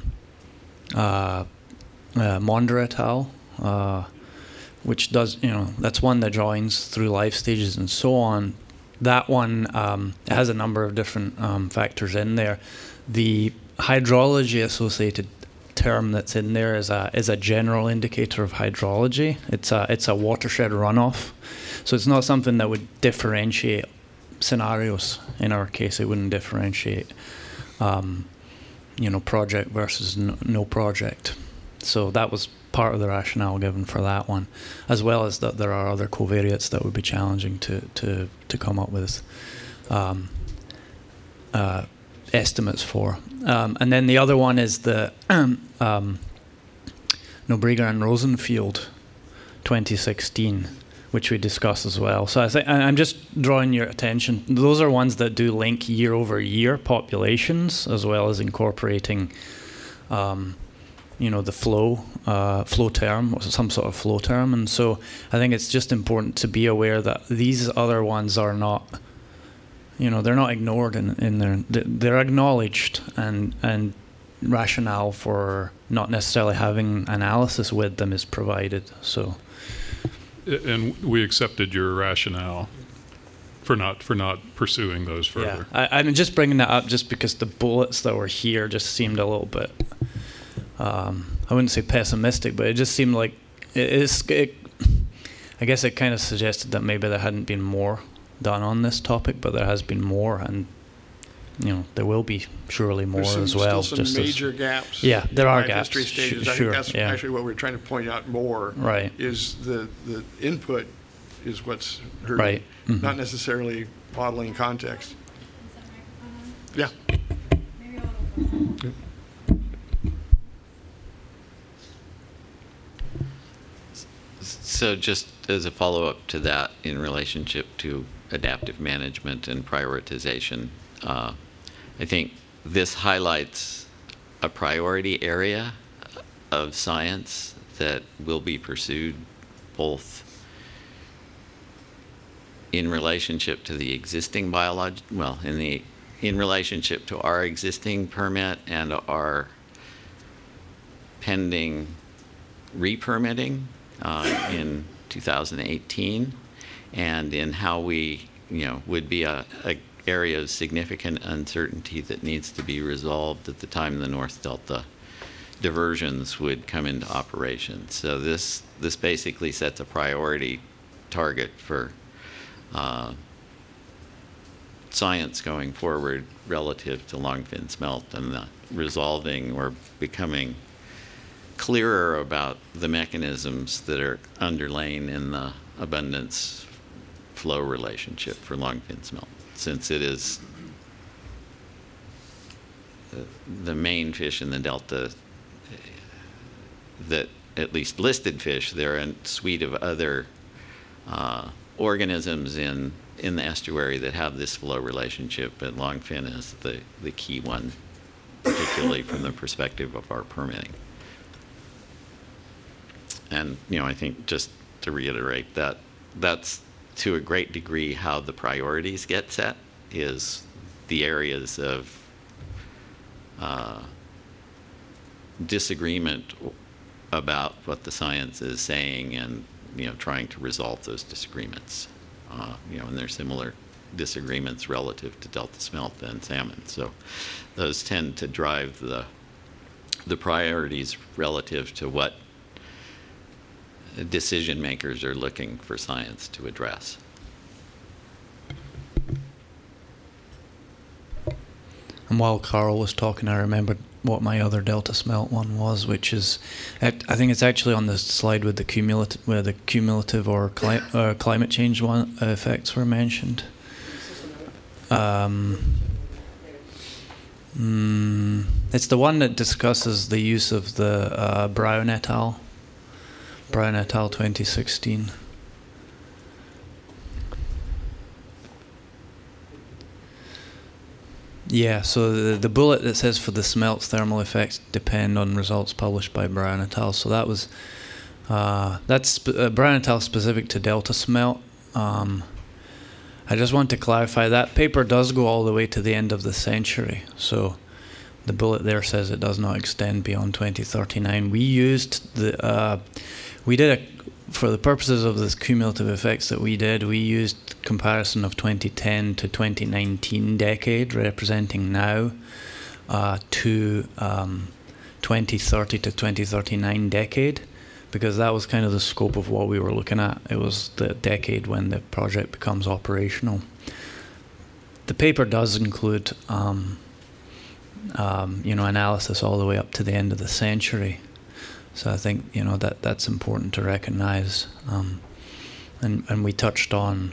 Mondra et al., which does, that's one that joins through life stages and so on. That one has a number of different factors in there. The hydrology associated term that's in there is a general indicator of hydrology. It's a watershed runoff, so it's not something that would differentiate scenarios. In our case, it wouldn't differentiate, project versus no project. So that was part of the rationale given for that one, as well as that there are other covariates that would be challenging to come up with estimates for. And then the other one is the Nobrega and Rosenfield 2016, which we discussed as well. So I'm just drawing your attention. Those are ones that do link year-over-year populations, as well as incorporating the flow term, or some sort of flow term. And so I think it's just important to be aware that these other ones are not, they're not ignored in there. They're acknowledged, and rationale for not necessarily having analysis with them is provided. So, and we accepted your rationale for not pursuing those further. Yeah, I'm just bringing that up just because the bullets that were here just seemed a little bit, I wouldn't say pessimistic, but it just seemed like I guess it kind of suggested that maybe there hadn't been more done on this topic, but there has been more, and there will be surely more as well. Still some major gaps. Yeah, there are gaps. History stages. I think that's actually what we're trying to point out more. Right. Is the input is what's hurting, right. Mm-hmm. not necessarily modeling context. Yeah. So just as a follow-up to that in relationship to adaptive management and prioritization, I think this highlights a priority area of science that will be pursued both in relationship to the existing in relationship to our existing permit and our pending re-permitting in 2018, and in how we, would be a area of significant uncertainty that needs to be resolved at the time the North Delta diversions would come into operation. So this basically sets a priority target for science going forward relative to longfin smelt and the resolving or becoming clearer about the mechanisms that are underlain in the abundance flow relationship for longfin smelt, since it is the main fish in the delta that, at least listed fish, there are a suite of other organisms in the estuary that have this flow relationship, but longfin is the key one, particularly from the perspective of our permitting. And, I think just to reiterate that's to a great degree how the priorities get set, is the areas of disagreement about what the science is saying and, trying to resolve those disagreements. And there's similar disagreements relative to delta smelt and salmon. So those tend to drive the priorities relative to what decision makers are looking for science to address. And while Carl was talking, I remembered what my other delta smelt one was, which is, I think it's actually on the slide with the cumulative or climate change effects were mentioned. It's the one that discusses the use of the Brown et al. Brown et al. 2016. Yeah, so the bullet that says for the smelt's thermal effects depend on results published by Brown et al. So that was that's Brown et al. Specific to delta smelt. I just want to clarify that paper does go all the way to the end of the century. So the bullet there says it does not extend beyond 2039. We used for the purposes of this cumulative effects that we did, we used comparison of 2010 to 2019 decade, representing now, to 2030 to 2039 decade, because that was kind of the scope of what we were looking at. It was the decade when the project becomes operational. The paper does include analysis all the way up to the end of the century. So I think that's important to recognize, and we touched on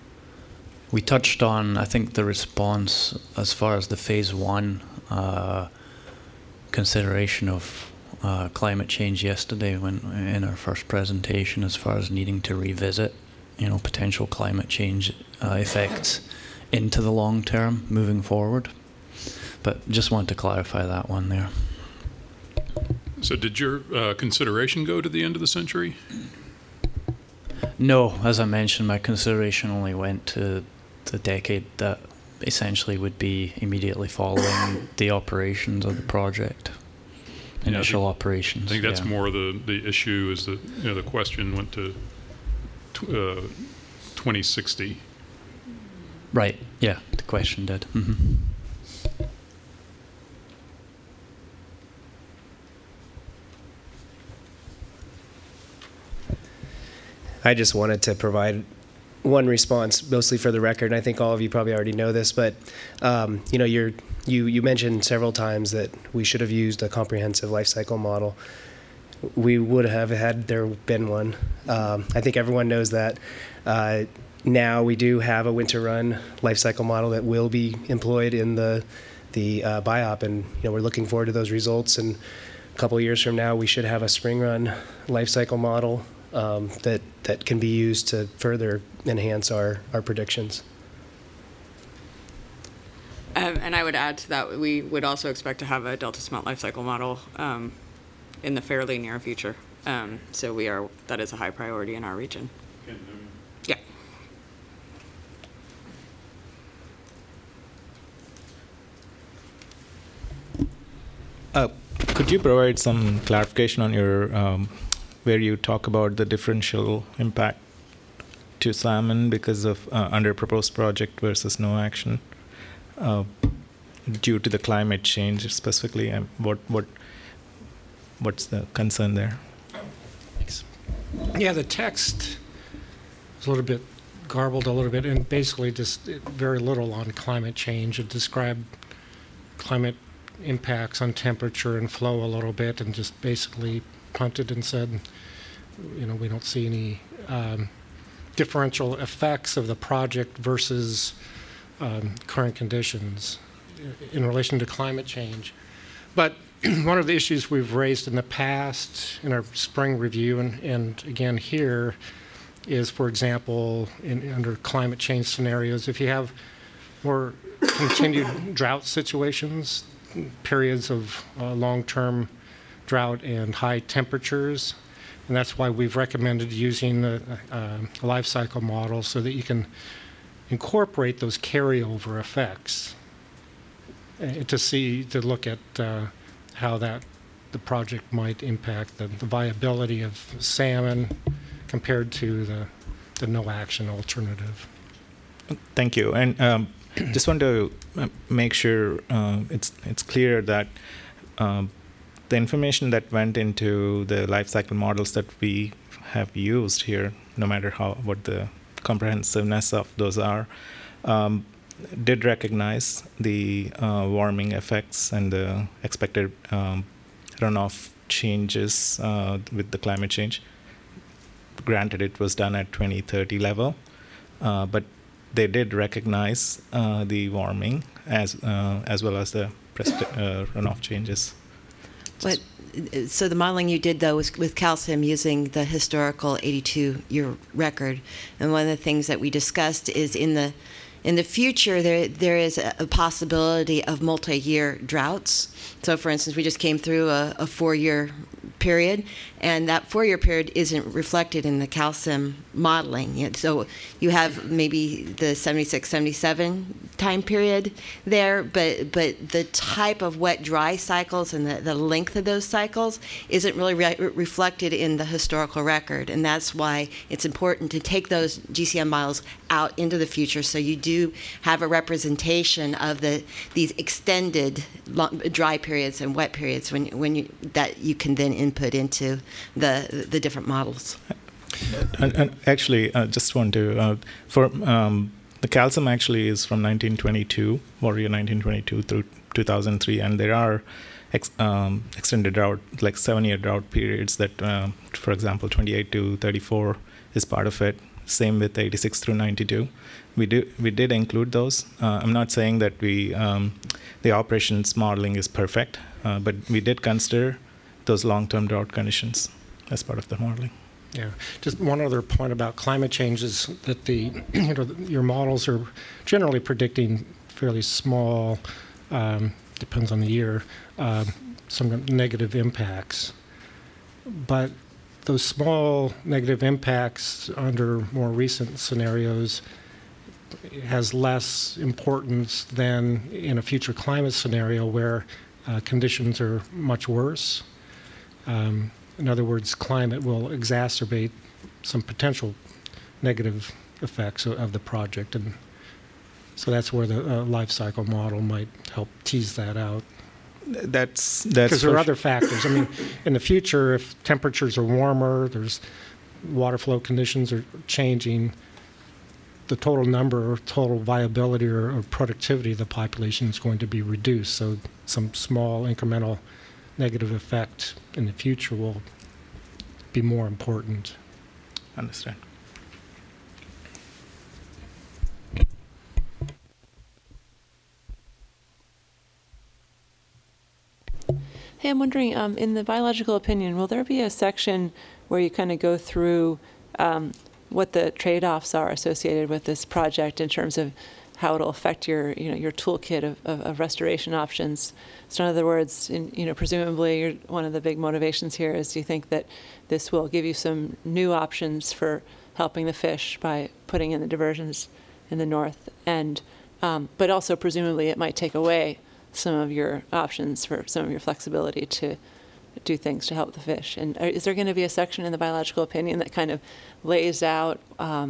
I think the response as far as the phase 1 consideration of climate change yesterday when in our first presentation, as far as needing to revisit potential climate change effects into the long term moving forward. But just want to clarify that one there. So did your consideration go to the end of the century? No, as I mentioned, my consideration only went to the decade that essentially would be immediately following the operations of the project, initial operations. I think that's more the issue is that the question went to 2060 Right. Yeah, the question did. I just wanted to provide one response, mostly for the record. And I think all of you probably already know this, but you mentioned several times that we should have used a comprehensive life cycle model. We would have had there been one. I think everyone knows that. Now we do have a winter run life cycle model that will be employed in the BIOP, and we're looking forward to those results. And a couple of years from now, we should have a spring run life cycle model that can be used to further enhance our predictions. And I would add to that, we would also expect to have a delta smelt life cycle model in the fairly near future. So that is a high priority in our region. Yeah. Could you provide some clarification on your where you talk about the differential impact to salmon because of under proposed project versus no action due to the climate change specifically? What's the concern there? Thanks. Yeah, the text is a little bit garbled a little bit, and basically just very little on climate change. It described climate impacts on temperature and flow a little bit, and just basically punted and said, we don't see any differential effects of the project versus current conditions in relation to climate change. But one of the issues we've raised in the past in our spring review and again here is, for example, under climate change scenarios, if you have more continued drought situations, periods of long-term drought and high temperatures, and that's why we've recommended using a life cycle model so that you can incorporate those carryover effects to look at how the project might impact the viability of salmon compared to the no action alternative. Thank you. And just want to make sure it's clear that the information that went into the life cycle models that we have used here, no matter what the comprehensiveness of those are, did recognize the warming effects and the expected runoff changes with the climate change. Granted, it was done at 2030 level, but they did recognize the warming as well as the runoff changes. So the modeling you did, though, was with calcium using the historical 82-year record. And one of the things that we discussed is in the future, there is a possibility of multi-year droughts. So, for instance, we just came through a 4-year period, and that 4-year period isn't reflected in the calcium modeling. So you have maybe the 76, 77 time period there, but the type of wet-dry cycles and the length of those cycles isn't really reflected in the historical record, and that's why it's important to take those GCM models out into the future so you do have a representation of these extended dry periods and wet periods that you can then input into the different models. And actually, just want to the calcium actually is from 1922, Warrior 1922 through 2003, and there are extended drought, like 7-year drought periods that, for example, 28 to 34 is part of it. Same with 86 through 92. We did include those. I'm not saying that the operations modeling is perfect, but we did consider those long-term drought conditions as part of the modeling. Yeah, just one other point about climate change is that your models are generally predicting fairly small, depends on the year, some negative impacts. But those small negative impacts under more recent scenarios has less importance than in a future climate scenario where conditions are much worse. In other words, climate will exacerbate some potential negative effects of the project. And So that's where the life cycle model might help tease that out. That's because there are other factors. I mean, in the future, if temperatures are warmer, there's water flow conditions are changing, the total number or total viability or productivity of the population is going to be reduced. So some small incremental negative effect in the future will be more important. Understand. Hey, I'm wondering, in the biological opinion, will there be a section where you kind of go through what the trade-offs are associated with this project in terms of how it'll affect your toolkit of restoration options? So in other words, presumably one of the big motivations here is you think that this will give you some new options for helping the fish by putting in the diversions in the north, and but also presumably it might take away some of your options for some of your flexibility to do things to help the fish. And is there going to be a section in the biological opinion that kind of lays out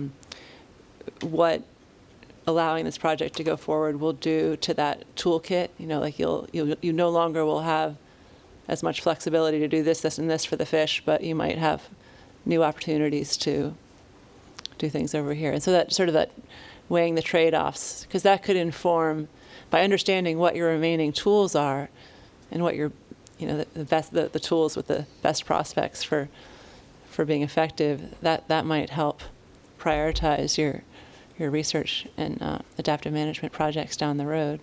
what allowing this project to go forward will do to that toolkit? Like you no longer will have as much flexibility to do this, this, and this for the fish, but you might have new opportunities to do things over here. And so that sort of that weighing the trade-offs, because that could inform, by understanding what your remaining tools are and what your the tools with the best prospects for being effective, that might help prioritize your research and adaptive management projects down the road.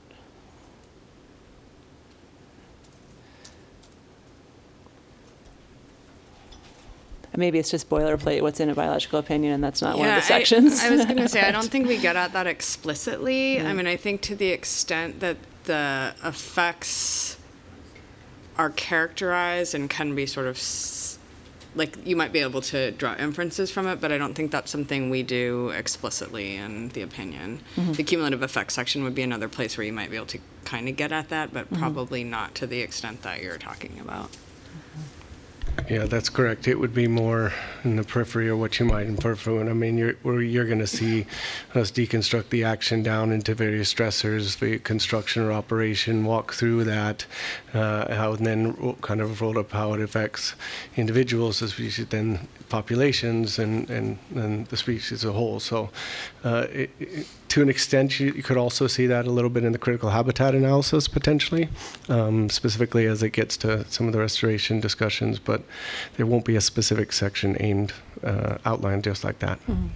Maybe it's just boilerplate what's in a biological opinion, and that's not one of the sections. I was going to say, I don't think we get at that explicitly. I mean, I think to the extent that the effects are characterized and can be sort of, like, you might be able to draw inferences from it, but I don't think that's something we do explicitly in the opinion. Mm-hmm. The cumulative effects section would be another place where you might be able to kind of get at that, but probably not to the extent that you're talking about. Yeah, that's correct. It would be more in the periphery of what you might infer from it. I mean, you're going to see us deconstruct the action down into various stressors, the construction or operation, walk through that, and then kind of roll up how it affects individuals, the species, then populations, and the species as a whole. So to an extent, you could also see that a little bit in the critical habitat analysis, potentially, specifically as it gets to some of the restoration discussions, but there won't be a specific section aimed, outlined just like that. Mm-hmm.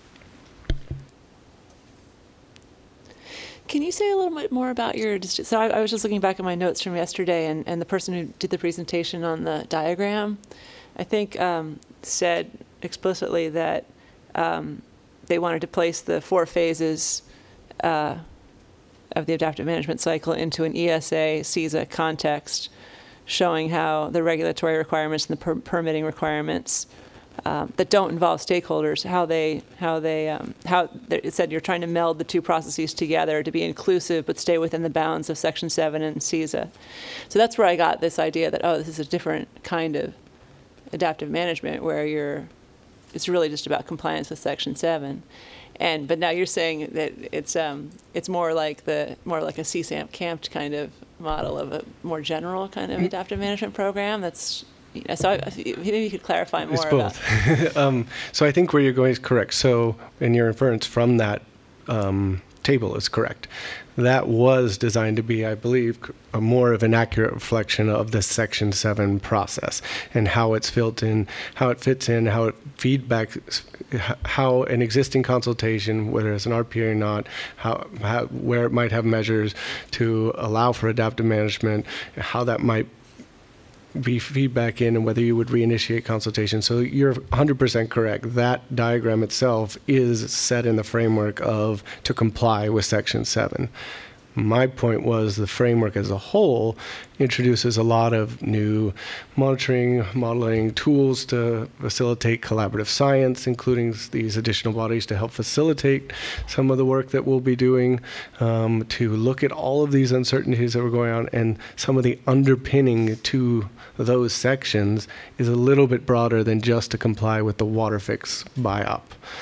Can you say a little bit more about your, so I was just looking back at my notes from yesterday, and the person who did the presentation on the diagram, I think said explicitly that they wanted to place the 4 phases of the adaptive management cycle into an ESA CESA context, showing how the regulatory requirements and the permitting requirements that don't involve stakeholders, how it said you're trying to meld the two processes together to be inclusive but stay within the bounds of Section 7 and CESA. So that's where I got this idea that, this is a different kind of adaptive management where it's really just about compliance with Section 7. But now you're saying that it's more like a CSAMP camped kind of model of a more general kind of adaptive management program. That's so maybe you could clarify more about. It's both. So I think where you're going is correct. So in your inference from that table is correct. That was designed to be, I believe, a more of an accurate reflection of the Section 7 process and how it's fits in, how it feedbacks, how an existing consultation, whether it's an RPA or not, where it might have measures to allow for adaptive management, how that might be feedback in, and whether you would reinitiate consultation. So you're 100% correct. That diagram itself is set in the framework to comply with Section 7. My point was the framework as a whole introduces a lot of new monitoring, modeling tools to facilitate collaborative science, including these additional bodies to help facilitate some of the work that we'll be doing, to look at all of these uncertainties that were going on, and some of the underpinning to those sections is a little bit broader than just to comply with the water fix buy-up.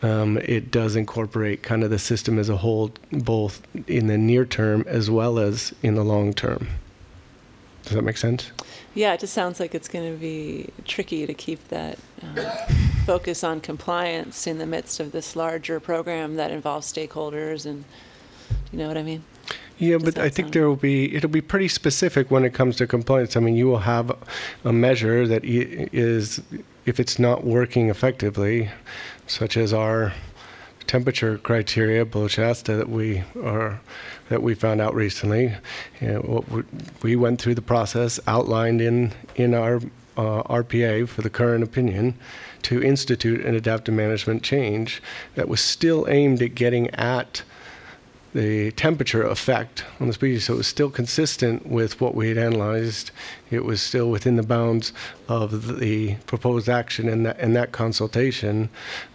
it does incorporate kind of the system as a whole, both in the near term as well as in the long term. Does that make sense? Yeah, it just sounds like it's going to be tricky to keep that focus on compliance in the midst of this larger program that involves stakeholders, and you know what I mean? Yeah, but I think it'll be pretty specific when it comes to compliance. I mean, you will have a measure that is, if it's not working effectively, such as our temperature criteria, below Shasta, that we found out recently. We went through the process outlined in our RPA for the current opinion to institute an adaptive management change that was still aimed at getting at the temperature effect on the species. So it was still consistent with what we had analyzed. It was still within the bounds of the proposed action in that consultation.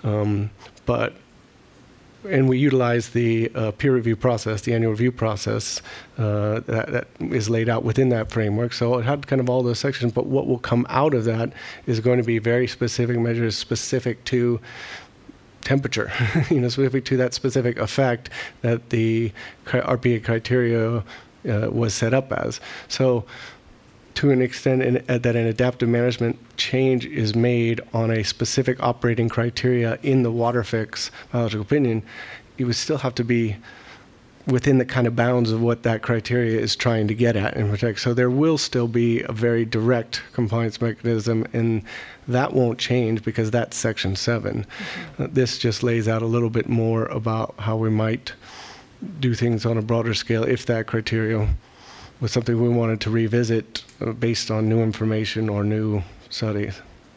And we utilized the peer review process, the annual review process that is laid out within that framework. So it had kind of all those sections, but what will come out of that is going to be very specific measures specific to temperature, specific to that specific effect that the RPA criteria was set up as. So to an extent that an adaptive management change is made on a specific operating criteria in the WaterFix biological opinion, you would still have to be within the kind of bounds of what that criteria is trying to get at and protect. So there will still be a very direct compliance mechanism, and that won't change because that's Section 7. Mm-hmm. This just lays out a little bit more about how we might do things on a broader scale if that criteria was something we wanted to revisit based on new information or new studies.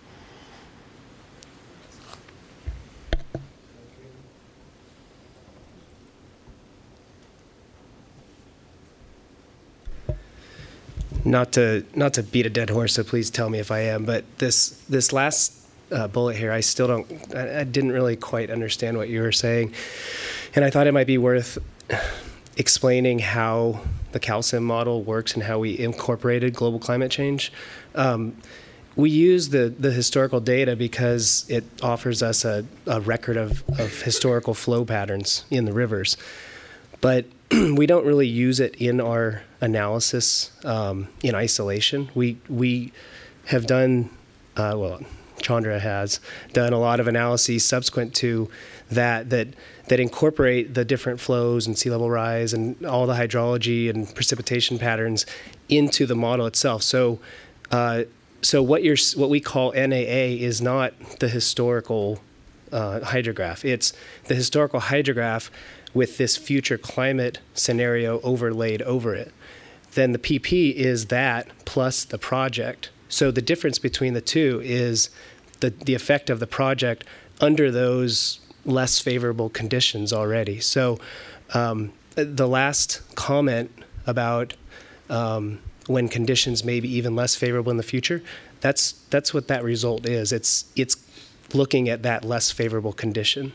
Not to beat a dead horse, so please tell me if I am, but this last bullet here, I didn't really quite understand what you were saying, and I thought it might be worth explaining how the CalCim model works and how we incorporated global climate change. We use the historical data because it offers us a record of historical flow patterns in the rivers. But we don't really use it in our analysis in isolation. We have done, Chandra has done a lot of analyses subsequent to that incorporate the different flows and sea level rise and all the hydrology and precipitation patterns into the model itself. So what we call NAA is not the historical hydrograph. It's the historical hydrograph with this future climate scenario overlaid over it. Then the PP is that plus the project. So the difference between the two is the effect of the project under those less favorable conditions already. So the last comment about when conditions may be even less favorable in the future, that's what that result is. It's looking at that less favorable condition.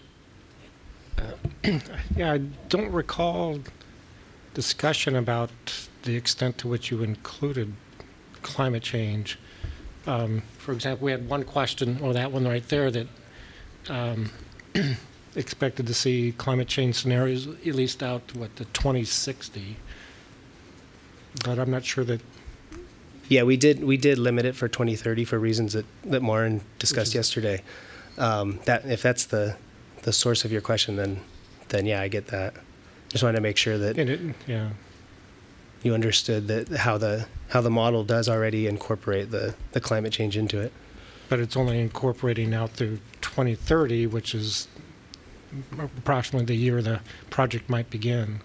Yeah, I don't recall discussion about the extent to which you included climate change. For example, we had one question, or that one right there, that expected to see climate change scenarios at least out to, to 2060. But I'm not sure that... Yeah, we did limit it for 2030 for reasons that Maren discussed yesterday. That if that's the source of your question, then yeah, I get that. Just wanted to make sure that you understood that how the model does already incorporate the climate change into it. But it's only incorporating out through 2030, which is approximately the year the project might begin.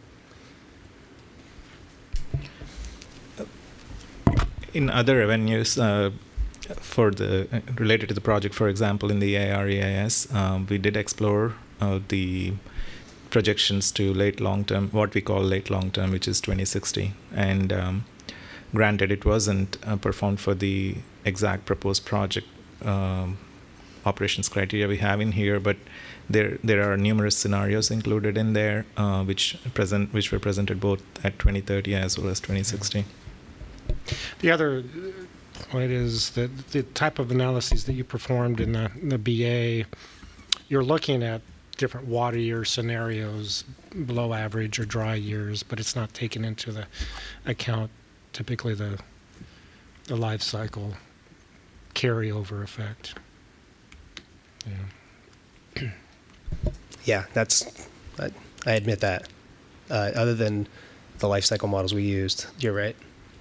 In other avenues for the related to the project, for example, in the AREIS, we did explore the projections to late long term, what we call late long term, which is 2060. And granted, it wasn't performed for the exact proposed project operations criteria we have in here, but there are numerous scenarios included in there, which were presented both at 2030 as well as 2060. The other point is that the type of analyses that you performed in the BA, you're looking at different water year scenarios, below average or dry years, but it's not taken into the account typically the life cycle carryover effect. Yeah. Yeah, I admit that. Other than the life cycle models we used, you're right.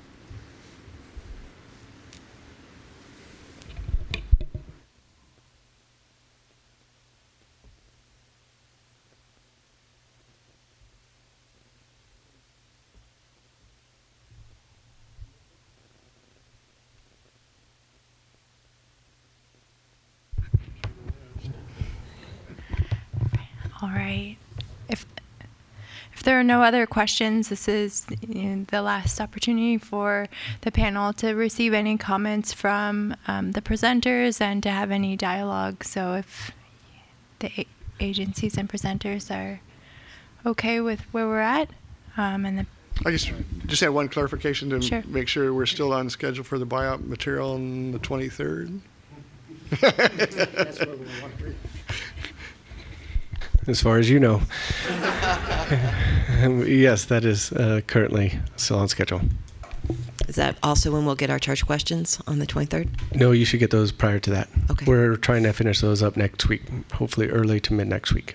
All right. If there are no other questions, this is the last opportunity for the panel to receive any comments from the presenters and to have any dialogue. So if the agencies and presenters are okay with where we're at, and I just had one clarification to Sure. make sure we're still on schedule for the buyout material on the 23rd. That's where we want to be. As far as you know. Yes, that is currently still on schedule. Is that also when we'll get our charge questions on the 23rd? No, you should get those prior to that. Okay. We're trying to finish those up next week, hopefully early to mid next week.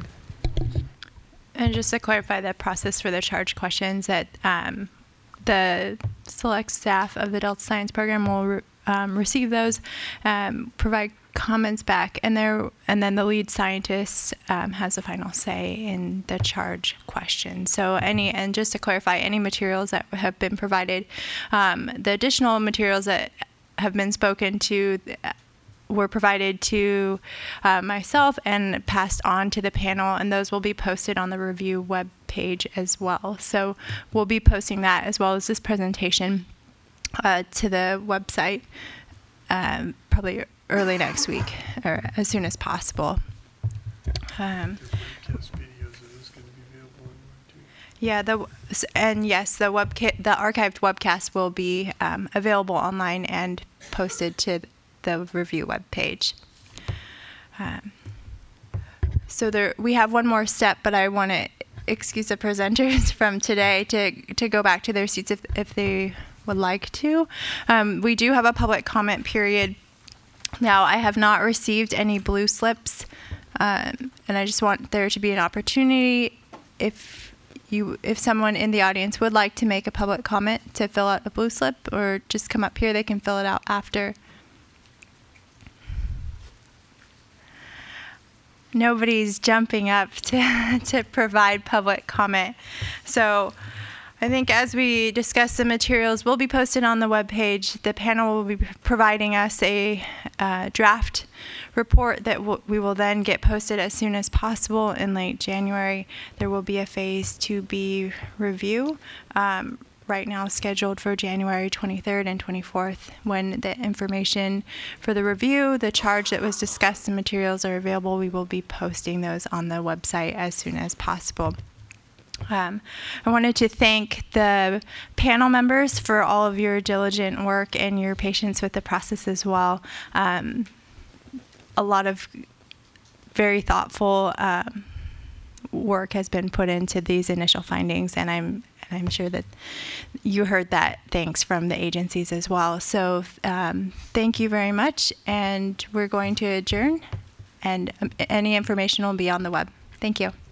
And just to clarify the process for the charge questions, that the select staff of the Delta Science Program will receive those, provide comments back, and then the lead scientist has the final say in the charge question. So and just to clarify, any materials that have been provided, the additional materials that have been spoken to were provided to myself and passed on to the panel, and those will be posted on the review web page as well. So we'll be posting that as well as this presentation to the website probably early next week or as soon as possible. Yeah, the archived webcast will be available online and posted to the review web page. So we have one more step, but I want to excuse the presenters from today to go back to their seats if they would like to. We do have a public comment period. Now, I have not received any blue slips, and I just want there to be an opportunity if someone in the audience would like to make a public comment to fill out a blue slip or just come up here, they can fill it out after. Nobody's jumping up to provide public comment. So I think as we discuss the materials will be posted on the webpage, the panel will be providing us a draft report that we will then get posted as soon as possible in late January. There will be a phase 2B review right now scheduled for January 23rd and 24th, when the information for the review, the charge that was discussed, and materials are available. We will be posting those on the website as soon as possible. I wanted to thank the panel members for all of your diligent work and your patience with the process as well. A lot of very thoughtful work has been put into these initial findings, and I'm sure that you heard that thanks from the agencies as well. So thank you very much, and we're going to adjourn, and any information will be on the web. Thank you.